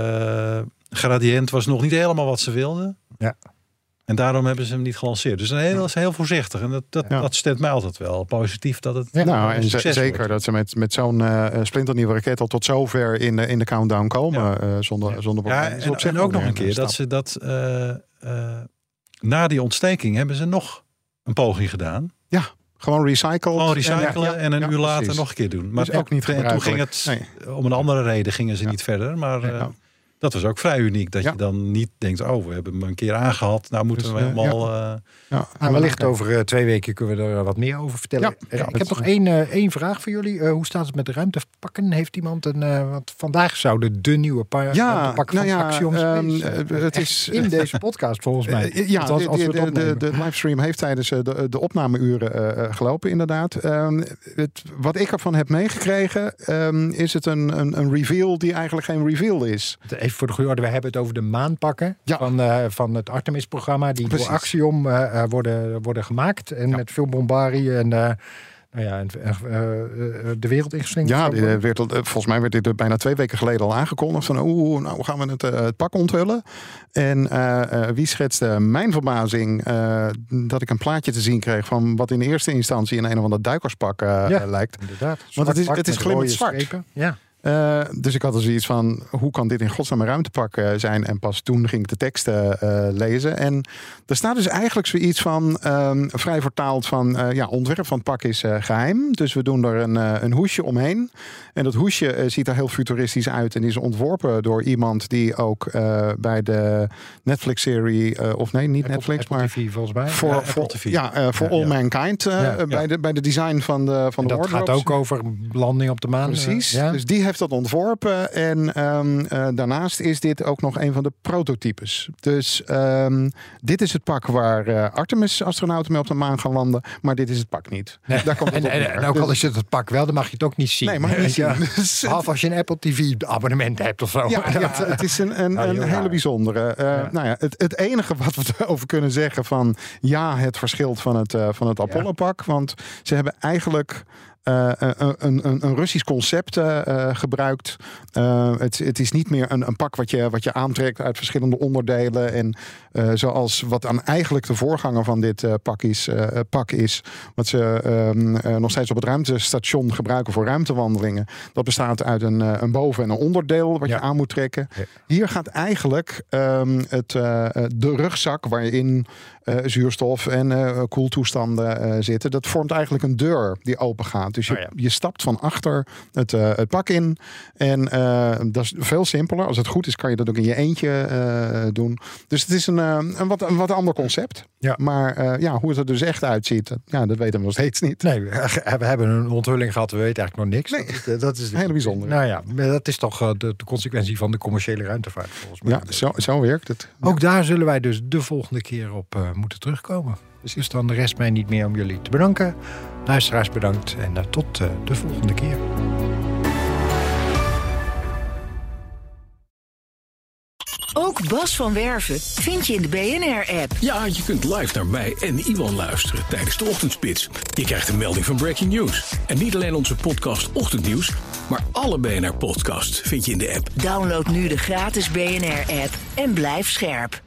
uh, gradient was nog niet helemaal wat ze wilden. Ja. En daarom hebben ze hem niet gelanceerd. Dus een heel, is heel voorzichtig. En dat, dat, Ja. dat stemt mij altijd wel positief dat het Ja. Nou, een en z- succes zeker wordt. dat ze met, met zo'n uh, splinternieuwe raket al tot zover in de, in de countdown komen. Ja. Uh, zonder, Ja. zonder Ja, problemen. Is en, op zich en ook wel nog een weer keer stap. dat ze dat uh, uh, na die ontsteking hebben ze nog een poging gedaan. Gewoon recycled. Gewoon recyclen Ja, ja, en een ja, uur later precies. nog een keer doen. Maar is ook niet en toen ging gebruikelijk. het om een andere reden gingen ze Ja. niet verder. Maar Ja. uh, dat was ook vrij uniek. Dat Ja. je dan niet denkt, oh, we hebben hem een keer aangehad. Nou moeten Dus, we uh, helemaal... Uh, Ja, Nou, wellicht over uh, twee weken kunnen we er uh, wat meer over vertellen. Ja, Uh, ja, ik dat heb is- nog één, uh, één vraag voor jullie. Uh, hoe staat het met de ruimtepakken? Heeft iemand een... Uh, want vandaag zouden de nieuwe pa- Ja, ruimtepakken nou van ja, Axiom Space... um, uh, het echt is- in deze podcast volgens mij. Uh, ja, Althans, de, als we de, het de, de, opnemen. de livestream heeft tijdens uh, de, de opnameuren uh, gelopen, inderdaad. Um, het, wat ik ervan heb meegekregen, um, is het een, een, een reveal die eigenlijk geen reveal is. Even voor de goede orde, we hebben het over de maanpakken Ja. van, uh, van het Artemis-programma. Die Precies. door Axiom uh, uh, worden, worden gemaakt. En Ja. met veel bombarie en, uh, nou ja, en uh, uh, de wereld ingeslingerd. Ja, zou die, worden. werd, al- volgens mij werd dit er bijna twee weken geleden al aangekondigd. Van oeh, nou gaan we het, uh, het pak onthullen. En uh, uh, wie schetste mijn verbazing uh, dat ik een plaatje te zien kreeg van wat in de eerste instantie in een of ander duikerspak uh, Ja. uh, lijkt. Inderdaad. Want het is- Zwart het is met glimmend rode zwart. strepen. Ja. Uh, dus ik had er zoiets van, hoe kan dit in godsnaam een ruimtepak uh, zijn? En pas toen ging ik de teksten uh, lezen. En er staat dus eigenlijk zoiets van, um, vrij vertaald van, uh, ja, ontwerp van het pak is uh, geheim. Dus we doen er een, uh, een hoesje omheen. En dat hoesje uh, ziet er heel futuristisch uit en is ontworpen door iemand die ook uh, bij de Netflix-serie, uh, of nee, niet Apple- Netflix, Apple maar T V volgens mij. voor, Ja, Apple voor, T V. ja, uh, voor Ja, All ja. Mankind uh, Ja, bij, ja. de, bij de design van de, van En de dat gaat wardrobes. ook over landing op de maan. Precies. Uh, ja. Dus die heeft heeft dat ontworpen. En um, uh, daarnaast is dit ook nog een van de prototypes. Dus um, dit is het pak waar uh, Artemis-astronauten mee op de maan gaan landen. Maar dit is het pak niet. Nee. Daar komt het en, op en, en ook al is het het pak wel, dan mag je het ook niet zien. Nee, mag je niet zien. Dus, behalve als je een Apple T V-abonnement hebt of zo. Ja, ja, het is een, een, nou, een hele raar. bijzondere. Uh, ja. Nou ja, het, het enige wat we erover kunnen zeggen van... ja, het verschilt van het, uh, van het Apollo-pak. Want ze hebben eigenlijk... Uh, een, een, een Russisch concept uh, gebruikt. Uh, het, het is niet meer een, een pak wat je, wat je aantrekt uit verschillende onderdelen. En uh, zoals wat aan eigenlijk de voorganger van dit uh, pak, is, uh, pak is. Wat ze uh, uh, nog steeds op het ruimtestation gebruiken voor ruimtewandelingen. Dat bestaat uit een, uh, een boven- en een onderdeel wat ja. je aan moet trekken. Ja. Hier gaat eigenlijk um, het, uh, de rugzak waarin uh, zuurstof en uh, koeltoestanden uh, zitten. Dat vormt eigenlijk een deur die open gaat. Dus je, oh ja. je stapt van achter het, uh, het pak in. En uh, dat is veel simpeler. Als het goed is, kan je dat ook in je eentje uh, doen. Dus het is een, uh, een, wat, een wat ander concept. Ja. Maar uh, ja, hoe het er dus echt uitziet, ja, dat weten we nog steeds niet. Nee, we hebben een onthulling gehad. We weten eigenlijk nog niks. Nee, dat, dat is heel bijzonder. Nou ja, dat is toch de, de consequentie van de commerciële ruimtevaart volgens mij. Ja, zo, zo werkt het. Ook ja. daar zullen wij dus de volgende keer op uh, moeten terugkomen. Dus dan de rest mij niet meer om jullie te bedanken. Luisteraars bedankt en uh, tot uh, de volgende keer. Ook Bas van Werven vind je in de B N R-app. Ja, je kunt live naar mij en Iwan luisteren tijdens de ochtendspits. Je krijgt een melding van Breaking News. En niet alleen onze podcast Ochtendnieuws, maar alle B N R-podcasts vind je in de app. Download nu de gratis B N R-app en blijf scherp.